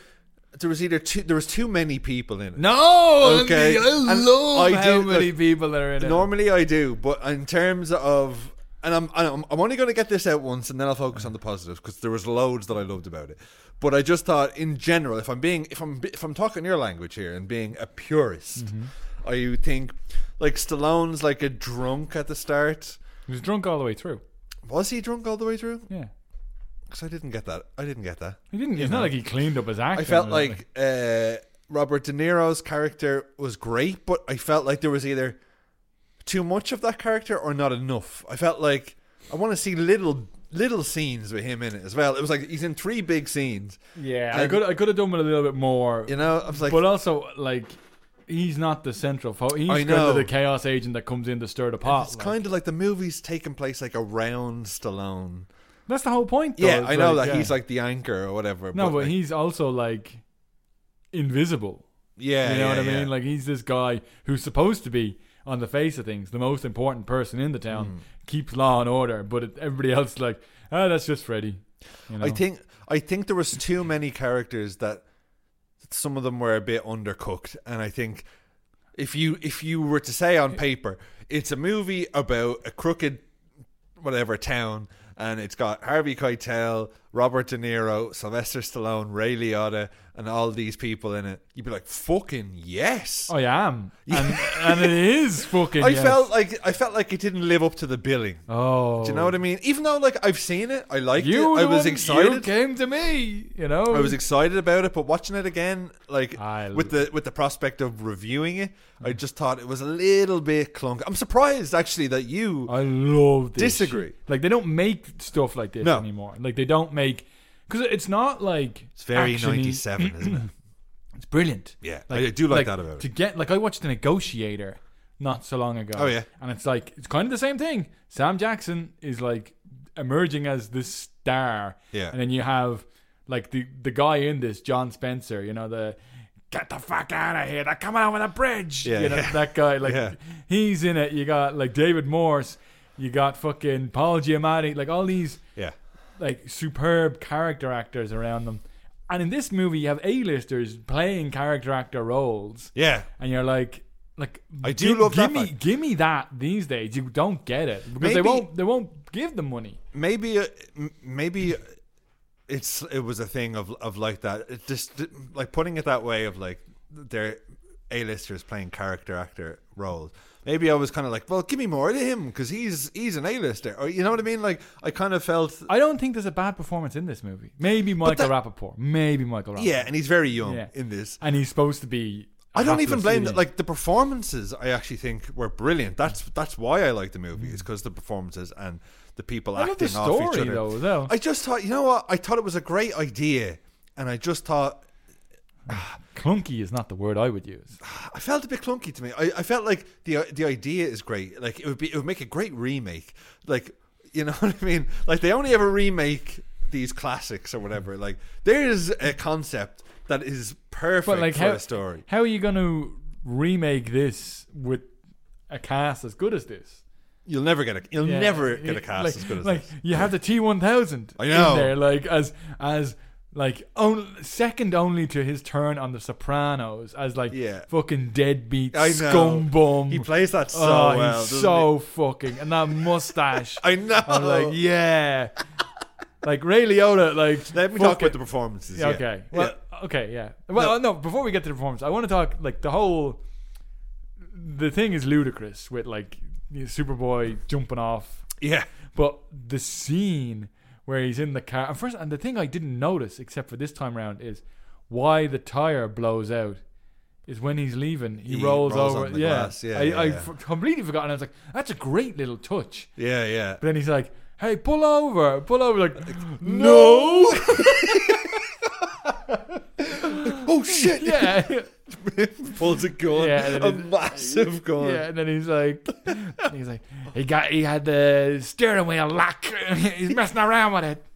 was too many people in it. No, okay. I love how many people are in it. Normally I do, but in terms of, and I'm only going to get this out once, and then I'll focus on the positives, because there was loads that I loved about it. But I just thought, in general, if I'm talking your language here and being a purist, I think, like, Stallone's like a drunk at the start. He was drunk all the way through. Was he drunk all the way through? Yeah. Because I didn't get that. He didn't. It's not like he cleaned up his act. I felt like Robert De Niro's character was great, but I felt like there was either too much of that character or not enough. I felt like I want to see little scenes with him in it as well. It was like he's in 3 big scenes. Yeah, I could have done with a little bit more. You know, I was like, but also, like, he's not the central focus. He's kind of the chaos agent that comes in to stir the pot. It's kind of like the movie's taking place like around Stallone. That's the whole point, though. Yeah, I know that he's like the anchor or whatever. No, but like, he's also like invisible. Yeah, you know what I mean? Yeah. Like, he's this guy who's supposed to be, on the face of things, the most important person in the town, keeps law and order, but everybody else is like, that's just Freddy. You know? I think there was too many characters that some of them were a bit undercooked, and I think if you were to say on paper it's a movie about a crooked whatever town, and it's got Harvey Keitel, Robert De Niro, Sylvester Stallone, Ray Liotta, and all these people in it, you'd be like, fucking yes. I am. And it is fucking I yes. felt like it didn't live up to the billing. Oh. Do you know what I mean? Even though, like, I've seen it, I liked it, I was excited. You came to me, you know. I was excited about it, but watching it again, like, with the prospect of reviewing it, I just thought it was a little bit clunky. I'm surprised, actually, that you I love this disagree. Shit. Like, they don't make stuff like this anymore. Like, they don't make... Because it's not like... It's very action-y. 97, isn't it? It's brilliant. Yeah, I do like that about it. To get... Like, I watched The Negotiator not so long ago. Oh, yeah. And it's like... It's kind of the same thing. Sam Jackson is, like, emerging as this star. Yeah. And then you have, like, the guy in this, John Spencer, you know, the... Get the fuck out of here. They're coming over the bridge. Yeah, you know, that guy. Like, he's in it. You got, like, David Morse. You got fucking Paul Giamatti. Like, all these... Yeah. Like, superb character actors around them. And in this movie, you have A-listers playing character actor roles. Yeah. And you're like I do love that. Give me that these days. You don't get it. Because they won't give them money. Maybe it was a thing of like that. It just, like, putting it that way of, like, they're A-listers playing character actor roles. Maybe I was kind of like, well, give me more of him because he's an A-lister. Or, you know what I mean? Like, I kind of felt... I don't think there's a bad performance in this movie. Maybe Michael Rapaport. Yeah, and he's very young in this. And he's supposed to be... I don't even blame that. Like, the performances, I actually think were brilliant. That's why I like the movie. It's because the performances and the people acting the off each story, other. Though, as well. I just thought, you know what? I thought it was a great idea, and I just thought... clunky is not the word I would use. I felt a bit clunky to me. I felt like the idea is great. Like, it would make a great remake. Like, you know what I mean? Like, they only ever remake these classics or whatever. Like, there is a concept that is perfect for a story. How are you going to remake this with a cast as good as this? You'll never get a cast as good as this. You have the T-1000 I know. in there, like as second only to his turn on The Sopranos as fucking deadbeat scum bum. He plays that so well. He's so fucking, and that mustache. I know. I'm like, yeah. Like Ray Liotta, like, let me talk about the performances. Yeah, okay. Well, okay, yeah. Well, no. Before we get to the performance, I want to talk like the thing is ludicrous with like Superboy jumping off. Yeah. But the scene where he's in the car, and the thing I didn't notice except for this time around is why the tire blows out is when he's leaving. He He rolls rolls over. on the Yeah, glass. Yeah, I yeah. completely forgot. And I was like, that's a great little touch. Yeah. But then he's like, hey, pull over. Like, No. Oh shit! yeah. Pulls a gun. Yeah, and a then massive gun. Yeah, and then he's like, he had the steering wheel lock. He's messing around with it.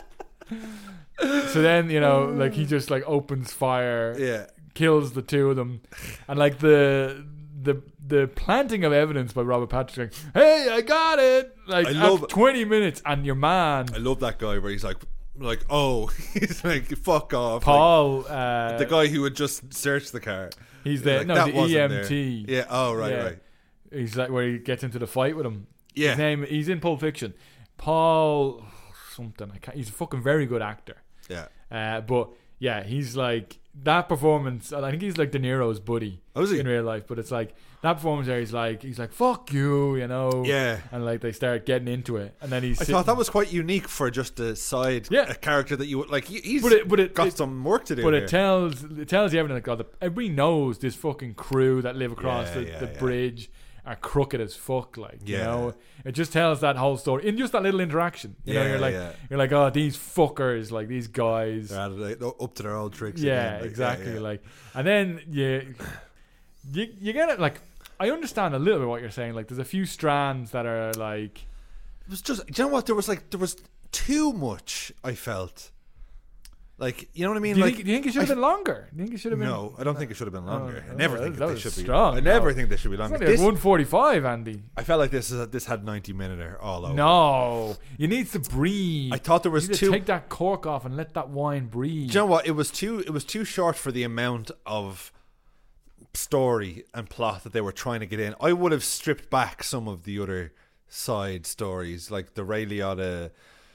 So then, like he just like opens fire, Yeah. kills the two of them, and like the planting of evidence by Robert Patrick, like, hey, I got it. Like I love after 20 minutes, and your man I love that guy where he's like, oh, he's like, fuck off. Paul, Like, the guy who would just search the car. he's Like, the that wasn't EMT. there. Yeah. Oh, right, Yeah. right. He's like where he gets into the fight with him. Yeah. His name, he's in Pulp Fiction. Paul something. He's a fucking very good actor. Yeah. But yeah, he's like that performance. I think he's like De Niro's buddy. Oh, is he? In real life? But it's like that performance there. He's like fuck you, Yeah. And like they start getting into it, and then he's. I thought that was quite unique for just a side a character that you would like. He's got some work to do. But here. it tells you everything. Like, God, everybody knows this fucking crew that live across the bridge are crooked as fuck. Like, you know, it just tells that whole story in just that little interaction. You know, you're like, oh, these fuckers, like these guys, they're up to their old tricks. Yeah, again. Like, exactly. yeah. Like, and then you get it. Like, I understand a little bit what you're saying. Like, there's a few strands that are like. It was just, you know what? There was too much. I felt. Like, you know what I mean? Do you, like, think it should have been longer? Do you think it should have been? No, I don't think it should have been longer. Oh, I never that- think that they was should strong. be. I never No. think they should be It's longer. only like 145, Andy. I felt like this had 90-minute all over. No, you need to breathe. I thought there was you need too. to take that cork off and let that wine breathe. Do you know what? It was too short for the amount of story and plot that they were trying to get in. I would have stripped back some of the other side stories, like the Ray Liotta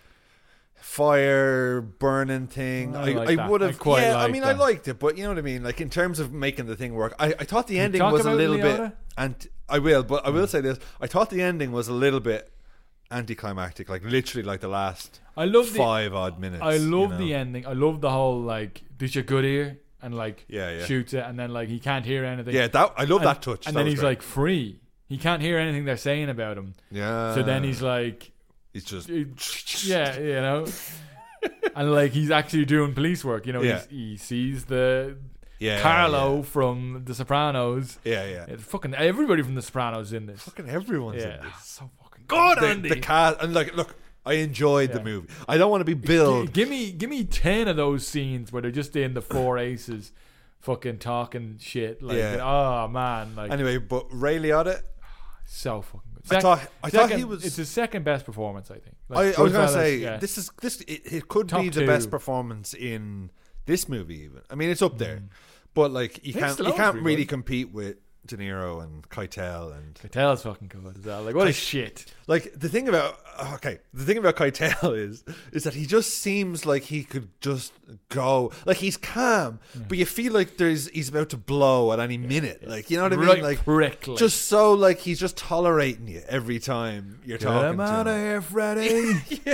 fire burning thing. I would have. I mean, I liked it, but you know what I mean. Like, in terms of making the thing work, I thought the ending was a little bit. And I will say this: I thought the ending was a little bit anticlimactic. Like, literally, like the last. I love 5 odd minutes. I love the ending. I love the whole like, "Did you good ear?" and like shoots it, and then like he can't hear anything. Yeah, I love that touch. And that then was he's great. like free. He can't hear anything they're saying about him. Yeah. So then he's like, he's just yeah, you know, and like he's actually doing police work. You know, he sees the Carlo from The Sopranos. Yeah. It's fucking everybody from The Sopranos is in this. Fucking everyone's in this. So fucking good, Andy. The cast, and like, look, I enjoyed the movie. I don't want to be billed. Give me 10 of those scenes where they're just in the four aces, fucking talking shit. Like, oh man. Like, anyway, but Ray Liotta, so fucking good. I thought he was. It's his second best performance, I think. Like, I was gonna Goodfellas, say yeah. it could Top be the 2. best performance in this movie. Even I mean, it's up there, but like you can't Stallone's really good. compete with De Niro and Keitel and Keitel's fucking good as well. Like, what a shit. Like, the thing about Keitel is that he just seems like he could just go, like, he's calm, but you feel like he's about to blow at any minute. Like, you know what I mean? Right, like, prickly. just so like he's just tolerating you every time you're talking Get him to out him. of here, Freddy.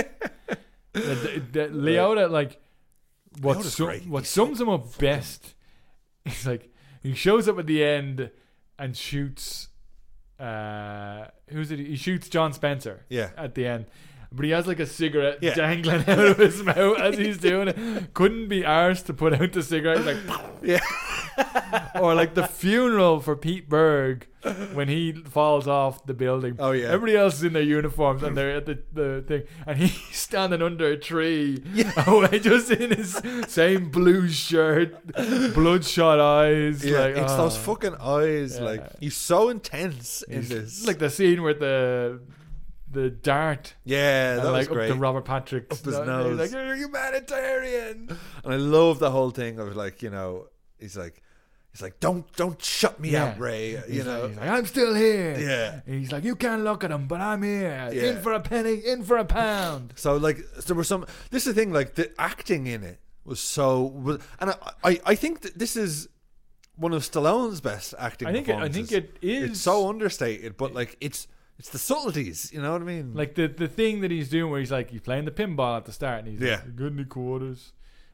the Liotta, like, what sums him up best is like he shows up at the end and shoots who's it? He shoots John Spencer at the end, but he has like a cigarette dangling out of his mouth as he's doing it. Couldn't be arsed to put out the cigarette. He's like or like the funeral for Pete Berg when he falls off the building. Oh yeah, everybody else is in their uniforms and they're at the thing, and he's standing under a tree, away, just in his same blue shirt, bloodshot eyes. Yeah, like, it's those fucking eyes. Yeah. Like, he's so intense in this. It's like the scene with the dart. Yeah, that and was like great. up to Robert Patrick's up his nose. He's like, you're a humanitarian. And I love the whole thing of like, you know, he's like, don't shut me out, Ray. You know, he's like, I'm still here. Yeah. And he's like, you can't look at him, but I'm here. Yeah. In for a penny, in for a pound. So like, there were some. This is the thing. Like, the acting in it was so. And I think that this is one of Stallone's best acting. I think it is. It's so understated, but like it's the subtleties. You know what I mean? Like the thing that he's doing where he's like, he's playing the pinball at the start, and he's like, got any quarters?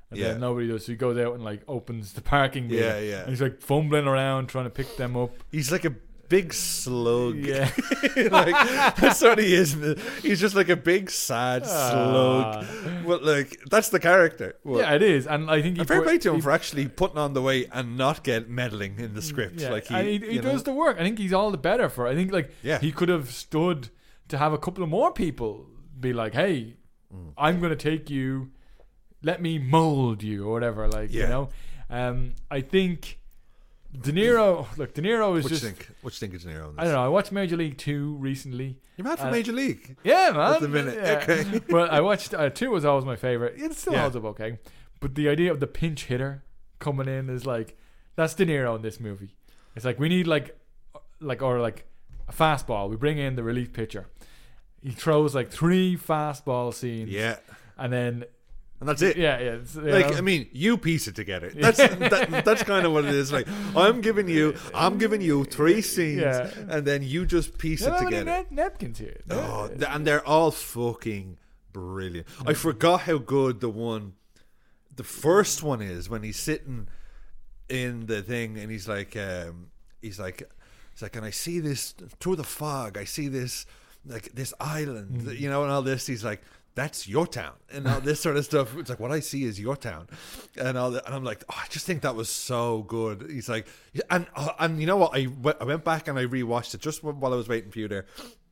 And then nobody does. So he goes out and like opens the parking meter. Yeah, yeah. And he's like fumbling around trying to pick them up. He's like a big slug. Yeah. Like, that's what he is. He's just like a big sad slug. But like, that's the character. Well, Yeah, it is. And I think I'm fair play to him for actually putting on the weight and not get meddling in the script. Yeah, Like and he you know? does the work. I think he's all the better for it. I think like he could have stood to have a couple of more people be like, hey, I'm going to take you, let me mold you or whatever. Like, you know, I think De Niro is What just... you think? What you think of De Niro? in this? I don't know. I watched Major League 2 recently. You're mad for Major League? Yeah, man. At the minute. Yeah. Okay. But I watched 2 was always my favorite. It still holds up okay. But the idea of the pinch hitter coming in is like, that's De Niro in this movie. It's like we need like a fastball. We bring in the relief pitcher. He throws like 3 fastball scenes. Yeah. And that's it. Yeah. Like, I mean, you piece it together. That's that's kind of what it is. Like, I'm giving you 3 scenes, and then you just piece it together. Napkins here. Oh, and they're all fucking brilliant. I forgot how good the first one is when he's sitting in the thing and he's like, and I see this through the fog. I see this like this island, you know, and all this. He's like, that's your town, and all this sort of stuff. It's like, what I see is your town, and all that. And I'm like, oh, I just think that was so good. He's like, and you know what? I went back and I rewatched it just while I was waiting for you there.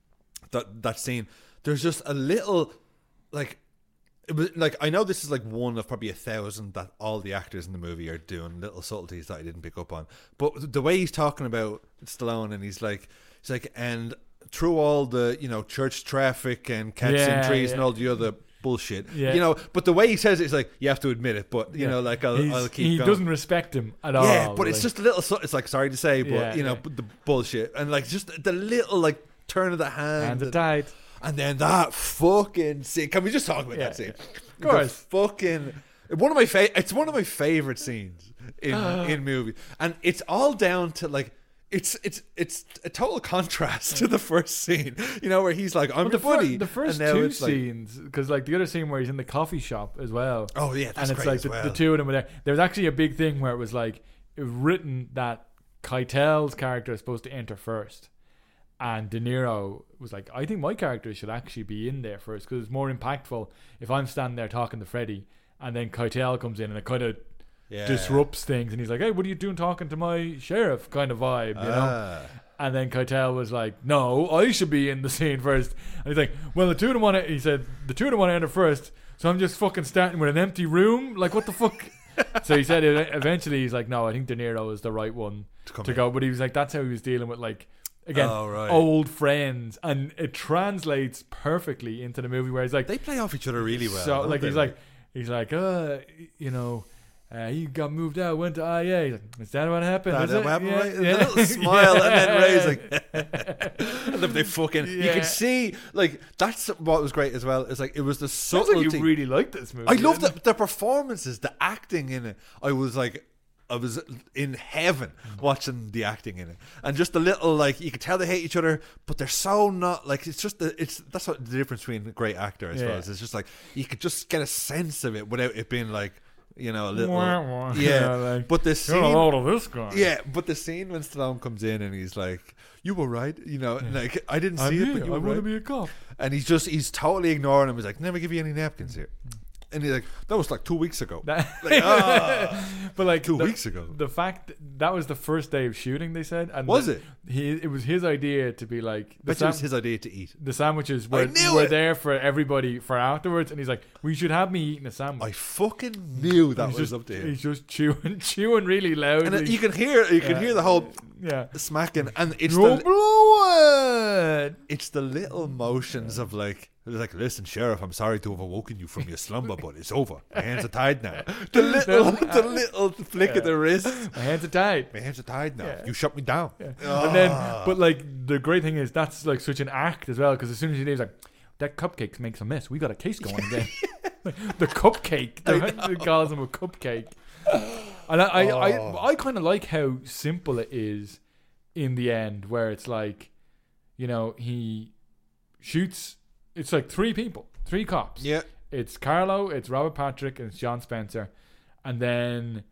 That scene, there's just a little like. It was like, I know this is like one of probably 1,000 that all the actors in the movie are doing little subtleties that I didn't pick up on. But the way he's talking about Stallone, and he's like, and through all the, you know, church traffic and cats in trees and all the other bullshit, you know, but the way he says it is like, you have to admit it, but you know, like I'll keep going. He doesn't respect him at all. Yeah, but it's just a little. It's like, sorry to say, but you know, the bullshit and like just the little like turn of the hand. Hands are tied. And then that fucking scene. Can we just talk about that scene? Of course. Fucking one of my it's one of my favorite scenes in movie, and it's all down to like it's a total contrast to the first scene. You know, where he's like, I'm your buddy. The first and now 2 it's like, scenes, because like the other scene where he's in the coffee shop as well. Oh yeah, that's and it's great like as well. the 2 of them were there. There was actually a big thing where it was like written that Keitel's character is supposed to enter first. And De Niro was like, I think my character should actually be in there first, because it's more impactful if I'm standing there talking to Freddy and then Keitel comes in and it kind of disrupts things. And he's like, hey, what are you doing talking to my sheriff kind of vibe, you know? And then Keitel was like, no, I should be in the scene first. And he's like, well, the 2 of them want to enter first, so I'm just fucking starting with an empty room? Like, what the fuck? So he said eventually he's like, no, I think De Niro is the right one to go. But he was like, that's how he was dealing with like, again, old friends, and it translates perfectly into the movie where he's like, they play off each other really well. So like he's like, you know, he got moved out, went to IA. He's like, is that what happened? That is it? happened, Yeah. right? And Yeah. a little smile, and then Ray's like, and then they fucking. You can see like that's what was great as well. It's like it was the Sounds subtlety. like you really liked this movie. I loved the performances, the acting in it. I was in heaven watching the acting in it, and just the little like you could tell they hate each other, but they're so not like it's just that's what the difference between a great actor, I suppose. It's just like you could just get a sense of it without it being like, you know, a little like, but the scene, all of this guy. But the scene when Stallone comes in and he's like, you were right, you know, like I didn't see it, but you were I want to right. be a cop. And he's totally ignoring him. He's like, never give you any napkins here. And he's like, that was like 2 weeks ago. But like 2 weeks ago. The fact that was the first day of shooting, they said. And was it? It was his idea to be like. It was his idea to eat. The sandwiches were there for everybody for afterwards, and he's like, "We should have me eating a sandwich." I fucking knew that was up to him. He's just chewing really loud, and you can hear the whole smacking, and it's it's the little motions of like. It's like, listen, Sheriff, I'm sorry to have awoken you from your slumber, but it's over. My hands are tied now. The little flick of the wrist. My hands are tied. My hands are tied now. You shut me down. And then, but like the great thing is that's like such an act as well, because as soon as he leaves, like that cupcake makes a mess. We got a case going again. The cupcake. They calls him a cupcake. And I kind of like how simple it is in the end, where it's like, you know, he shoots. It's like 3 people, 3 cops. Yeah. it's Carlo, it's Robert Patrick, and it's John Spencer, and then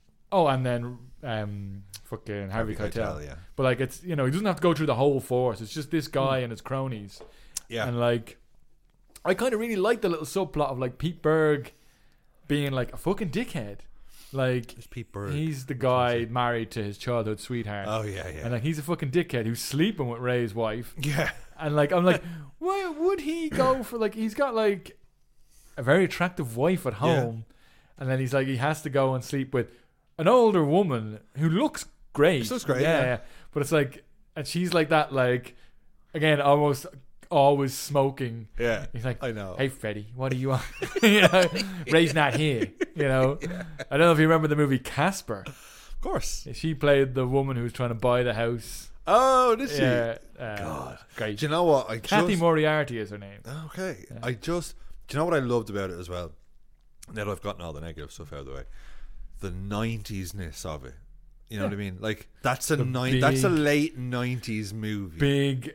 fucking Harvey Keitel. Yeah. But like it's he doesn't have to go through the whole force. It's just this guy and his cronies. Yeah. And like I kind of really like the little subplot of like Pete Berg being like a fucking dickhead. Like It's Pete Berg. he's the guy married to his childhood sweetheart. Oh yeah. And like he's a fucking dickhead who's sleeping with Ray's wife. Yeah. And like I'm like, why would he go for like he's got like a very attractive wife at home, and then he's like he has to go and sleep with an older woman who looks great. She looks great, yeah. yeah. But it's like, and she's like that, like again, almost always smoking. Yeah. He's like, I know. Hey Freddie, what do you want? Ray's not here. I don't know if you remember the movie Casper. Of course. She played the woman who was trying to buy the house. Oh, did she? Yeah. God. Great. Do you know what? Kathy Moriarty is her name. Okay. Do you know what I loved about it as well? Now that I've gotten all the negative stuff out of the way, the 90s-ness of it. You know what I mean? Like that's a late 90s movie. Big,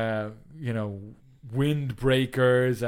windbreakers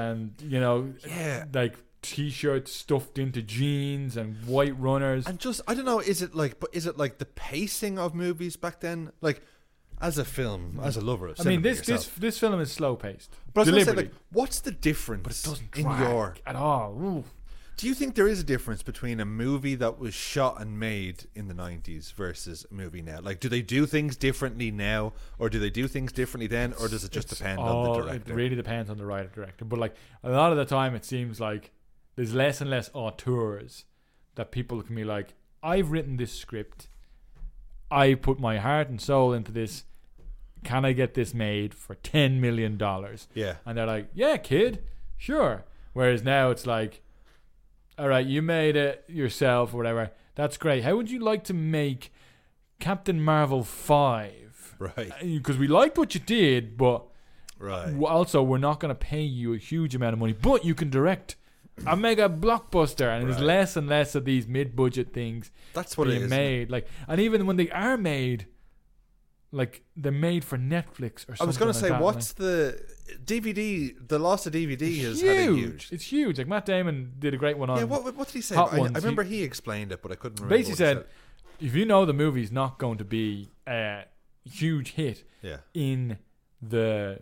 and like t-shirts stuffed into jeans and white runners. And just I don't know, is it like the pacing of movies back then? Like as a film, as a lover of cinema, this film is slow paced. But I was gonna say, Deliberately. like, what's the difference? But it doesn't in drag your at all. Ooh. Do you think there is a difference between a movie that was shot and made in the 90s versus a movie now? Like, do they do things differently now, or do they do things differently then, or does it just depend on the director? It really depends on the writer director. But like a lot of the time, it seems like there's less and less auteurs that people can be like, I've written this script, I put my heart and soul into this. Can I get this made for $10 million? Yeah. And they're like, yeah, kid, sure. Whereas now it's like, all right, you made it yourself or whatever. That's great. How would you like to make Captain Marvel 5? Right. Because we liked what you did, but right. Also we're not going to pay you a huge amount of money, but you can direct a mega blockbuster, and there's less and less of these mid-budget things. That's what being it is. Made like, and even when they are made, like they're made for Netflix or something. I was going to like say, that, what's the DVD? The loss of DVD has huge. had a huge. It's huge. Like Matt Damon did a great one on. Yeah, what did he say? Hot I Ones. remember he explained it, but I couldn't remember. Basically said, if you know the movie's not going to be a huge hit in the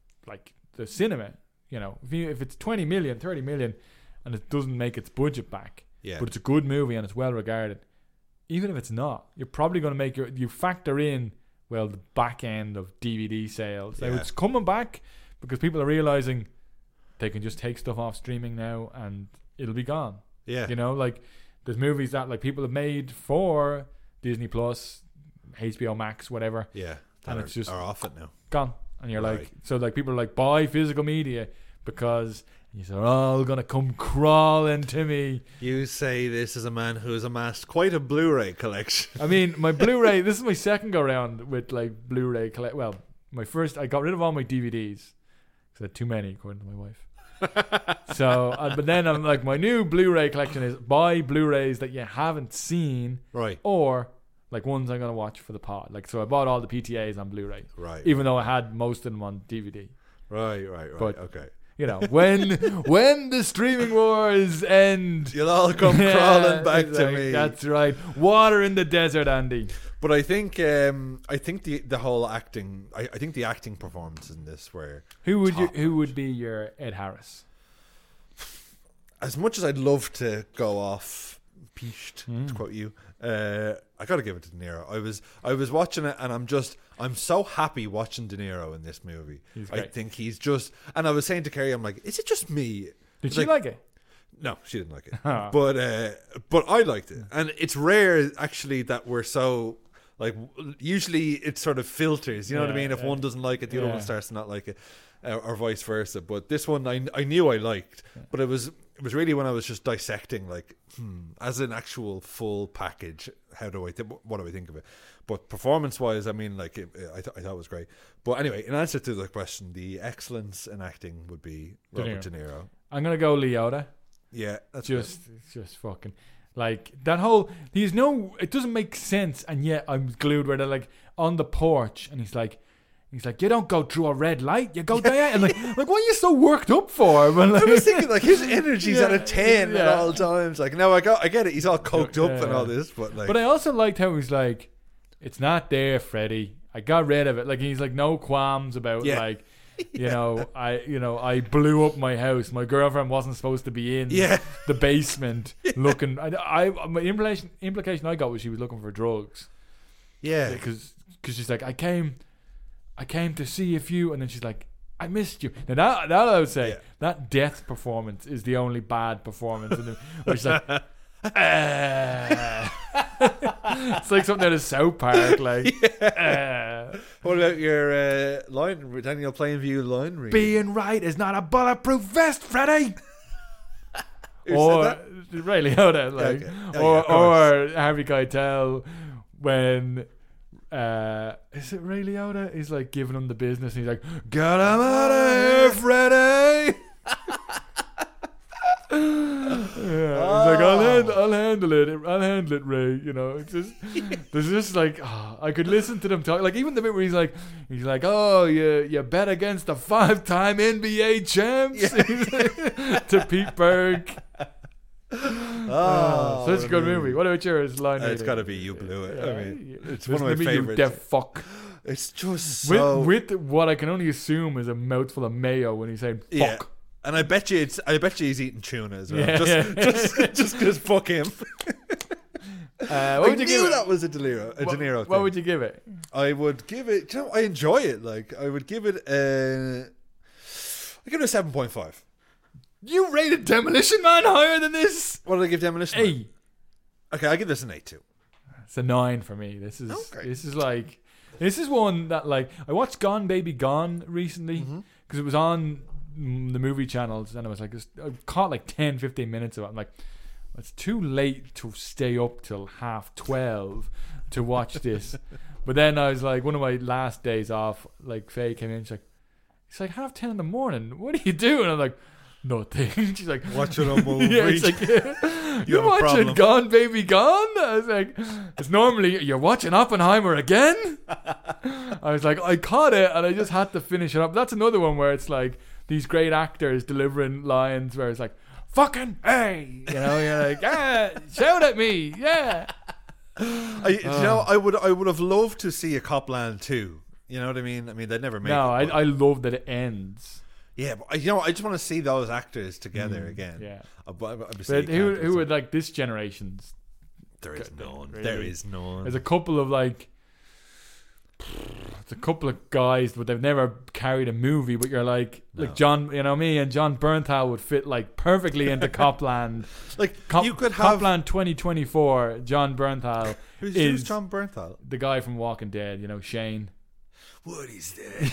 cinema, if it's 20 million, 30 million, and it doesn't make its budget back, but it's a good movie and it's well regarded, even if it's not, you're probably going to make you factor in the back end of DVD sales. Now it's coming back because people are realizing they can just take stuff off streaming now and it'll be gone. Yeah. Like there's movies that like people have made for Disney Plus, HBO Max, whatever. Yeah. And it's just are off it now. Gone. And you're like, so like people are like, buy physical media because you're all gonna come crawling to me. You say this as a man who has amassed quite a Blu-ray collection. I mean, my Blu-ray, this is my second go round with like Blu-ray my first, I got rid of all my DVDs because I had too many according to my wife. So but then I'm like, my new Blu-ray collection is buy Blu-rays that you haven't seen, right, or like ones I'm gonna watch for the pod. Like, so I bought all the PTAs on Blu-ray, right, even though I had most of them on DVD. Right. But, okay. When the streaming wars end, you'll all come crawling back to me. That's right. Water in the desert, Andy. But I think the whole acting. I think the acting performance in this were who would be your Ed Harris? As much as I'd love to go off peached, to quote you, I got to give it to De Niro. I was watching it and I'm so happy watching De Niro in this movie. I think he's just, and I was saying to Carrie, I'm like, is it just me? Did she like it? No, she didn't like it. But I liked it, and it's rare actually that we're so like. Usually it's sort of filters. You know what I mean? If one doesn't like it, the other one starts to not like it, or vice versa. But this one I knew I liked, but it was really when I was just dissecting, like, as an actual full package, what do I think of it? But performance-wise, I mean, like, I thought it was great. But anyway, in answer to the question, the excellence in acting would be Robert De Niro. I'm gonna go Leota. Yeah, that's just fucking like that whole. It doesn't make sense, and yet I'm glued where they're like on the porch, and he's like, He's like, you don't go through a red light, you go there. And like, what are you so worked up for? But like, I was thinking, like, his energy's Yeah, at a 10 at yeah. all times. Like, no, I get it. He's all coked up and all this, but like, But I also liked how he's like, it's not there, Freddy. I got rid of it. Like, he's like, no qualms about like, you know, I blew up my house. My girlfriend wasn't supposed to be in the basement looking. My implication I got was she was looking for drugs. yeah, Because she's like, I came to see if you, and then she's like, I missed you. Now that I would say that death performance is the only bad performance in the, where she's like, it's like something out of South Park. Like, what about your Daniel Plainview line read? being right is not a bulletproof vest, Freddy. Who Or said Ray Liotta, like, Okay. Oh, yeah, of or Harvey Keitel when. Is it Ray Liotta? He's like giving him the business and he's like, get him out of here, Freddy. He's like, I'll handle it, Ray. You know, it's just there's just like I could listen to them talk. Like even the bit where he's like, oh, you bet against the 5-time NBA champs to Pete Berg. Such a good movie. What about yours? Line It's reading? got to be You Blew It. I mean, it's one Listen of to my me, you favorites. deaf fuck. It's just so With what I can only assume is a mouthful of mayo when he's saying fuck. yeah. And I bet you he's eating tuna as well. Yeah, Just because fuck him. What I would you give knew it? that was a De Niro What thing. would you give it? I would give it. You know, I enjoy it. Like I would give it I give it a 7.5. You rated Demolition Man higher than this? What did I give Demolition Man? 8. Okay, I give this an 8 too. It's a 9 for me. This is Okay. this is one that like I watched Gone Baby Gone recently because it was on the movie channels and I was like I caught like 10-15 minutes of it. I'm like, it's too late to stay up till 12:30 to watch this. But then I was like, one of my last days off, like Faye came in, she's like, it's like 10:30 in the morning. What are you doing? I'm like, nothing. She's like, Watching a movie. yeah, it's like, you're have a watching problem. Gone Baby Gone? I was like, it's normally, you're watching Oppenheimer again? I was like, I caught it and I just had to finish it up. That's another one where it's like these great actors delivering lines where it's like, fucking hey, you know, you're like, shout at me, yeah. You know, I would have loved to see a Copland 2. You know what I mean? I mean, they'd never make No, it. but- I love that it ends. yeah, but I just want to see those actors together again. Yeah. But Who would like this generation's? There is none. Really? There is none. There's a couple of guys, but they've never carried a movie. But you're like John, you know, me and John Bernthal would fit like perfectly into Copland. Like you could have Copland 2024. John Bernthal who's John Bernthal? the guy from Walking Dead. You know, Shane. Woody's dead.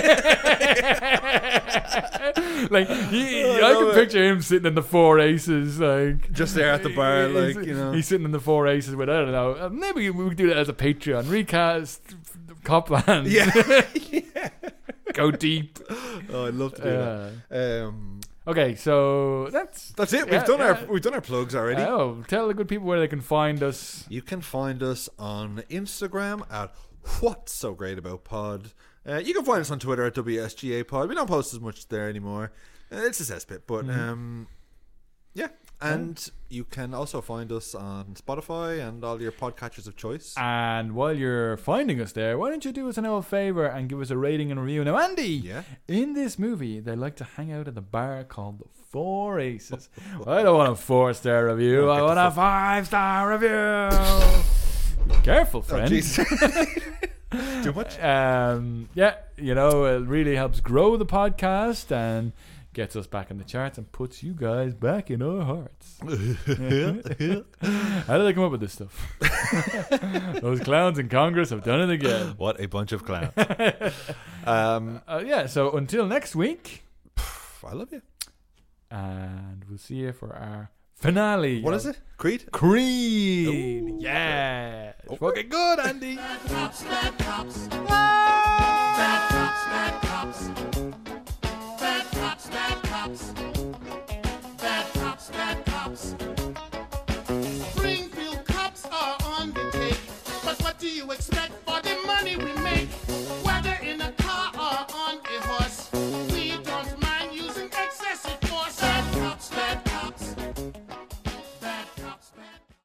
Like I can picture him sitting in the Four Aces, like Just there at the bar, like, you know. he's sitting in the Four Aces with, I don't know, maybe we could do that as a Patreon recast Copland. Yeah. Go deep. Oh, I'd love to do that. Okay, so that's That's it. We've done our plugs already. Oh, tell the good people where they can find us. You can find us on Instagram at What's So Great About Pod. You can find us on Twitter at WSGA Pod. We don't post as much there anymore. It's a cesspit, but yeah. And you can also find us on Spotify and all your podcatchers of choice. And while you're finding us there, why don't you do us an old favour and give us a rating and review? Now, Andy, in this movie, they like to hang out at a bar called the Four Aces. I don't want a 4-star review. I want a 5-star review. Careful, friend. Too much? Yeah, you know, it really helps grow the podcast and gets us back in the charts and puts you guys back in our hearts. How did they come up with this stuff? Those clowns in Congress have done it again. What a bunch of clowns. Yeah, so until next week. I love you. And we'll see you for our finale. What is it? Creed? Creed. Yeah. It's fucking good, Andy. Cops,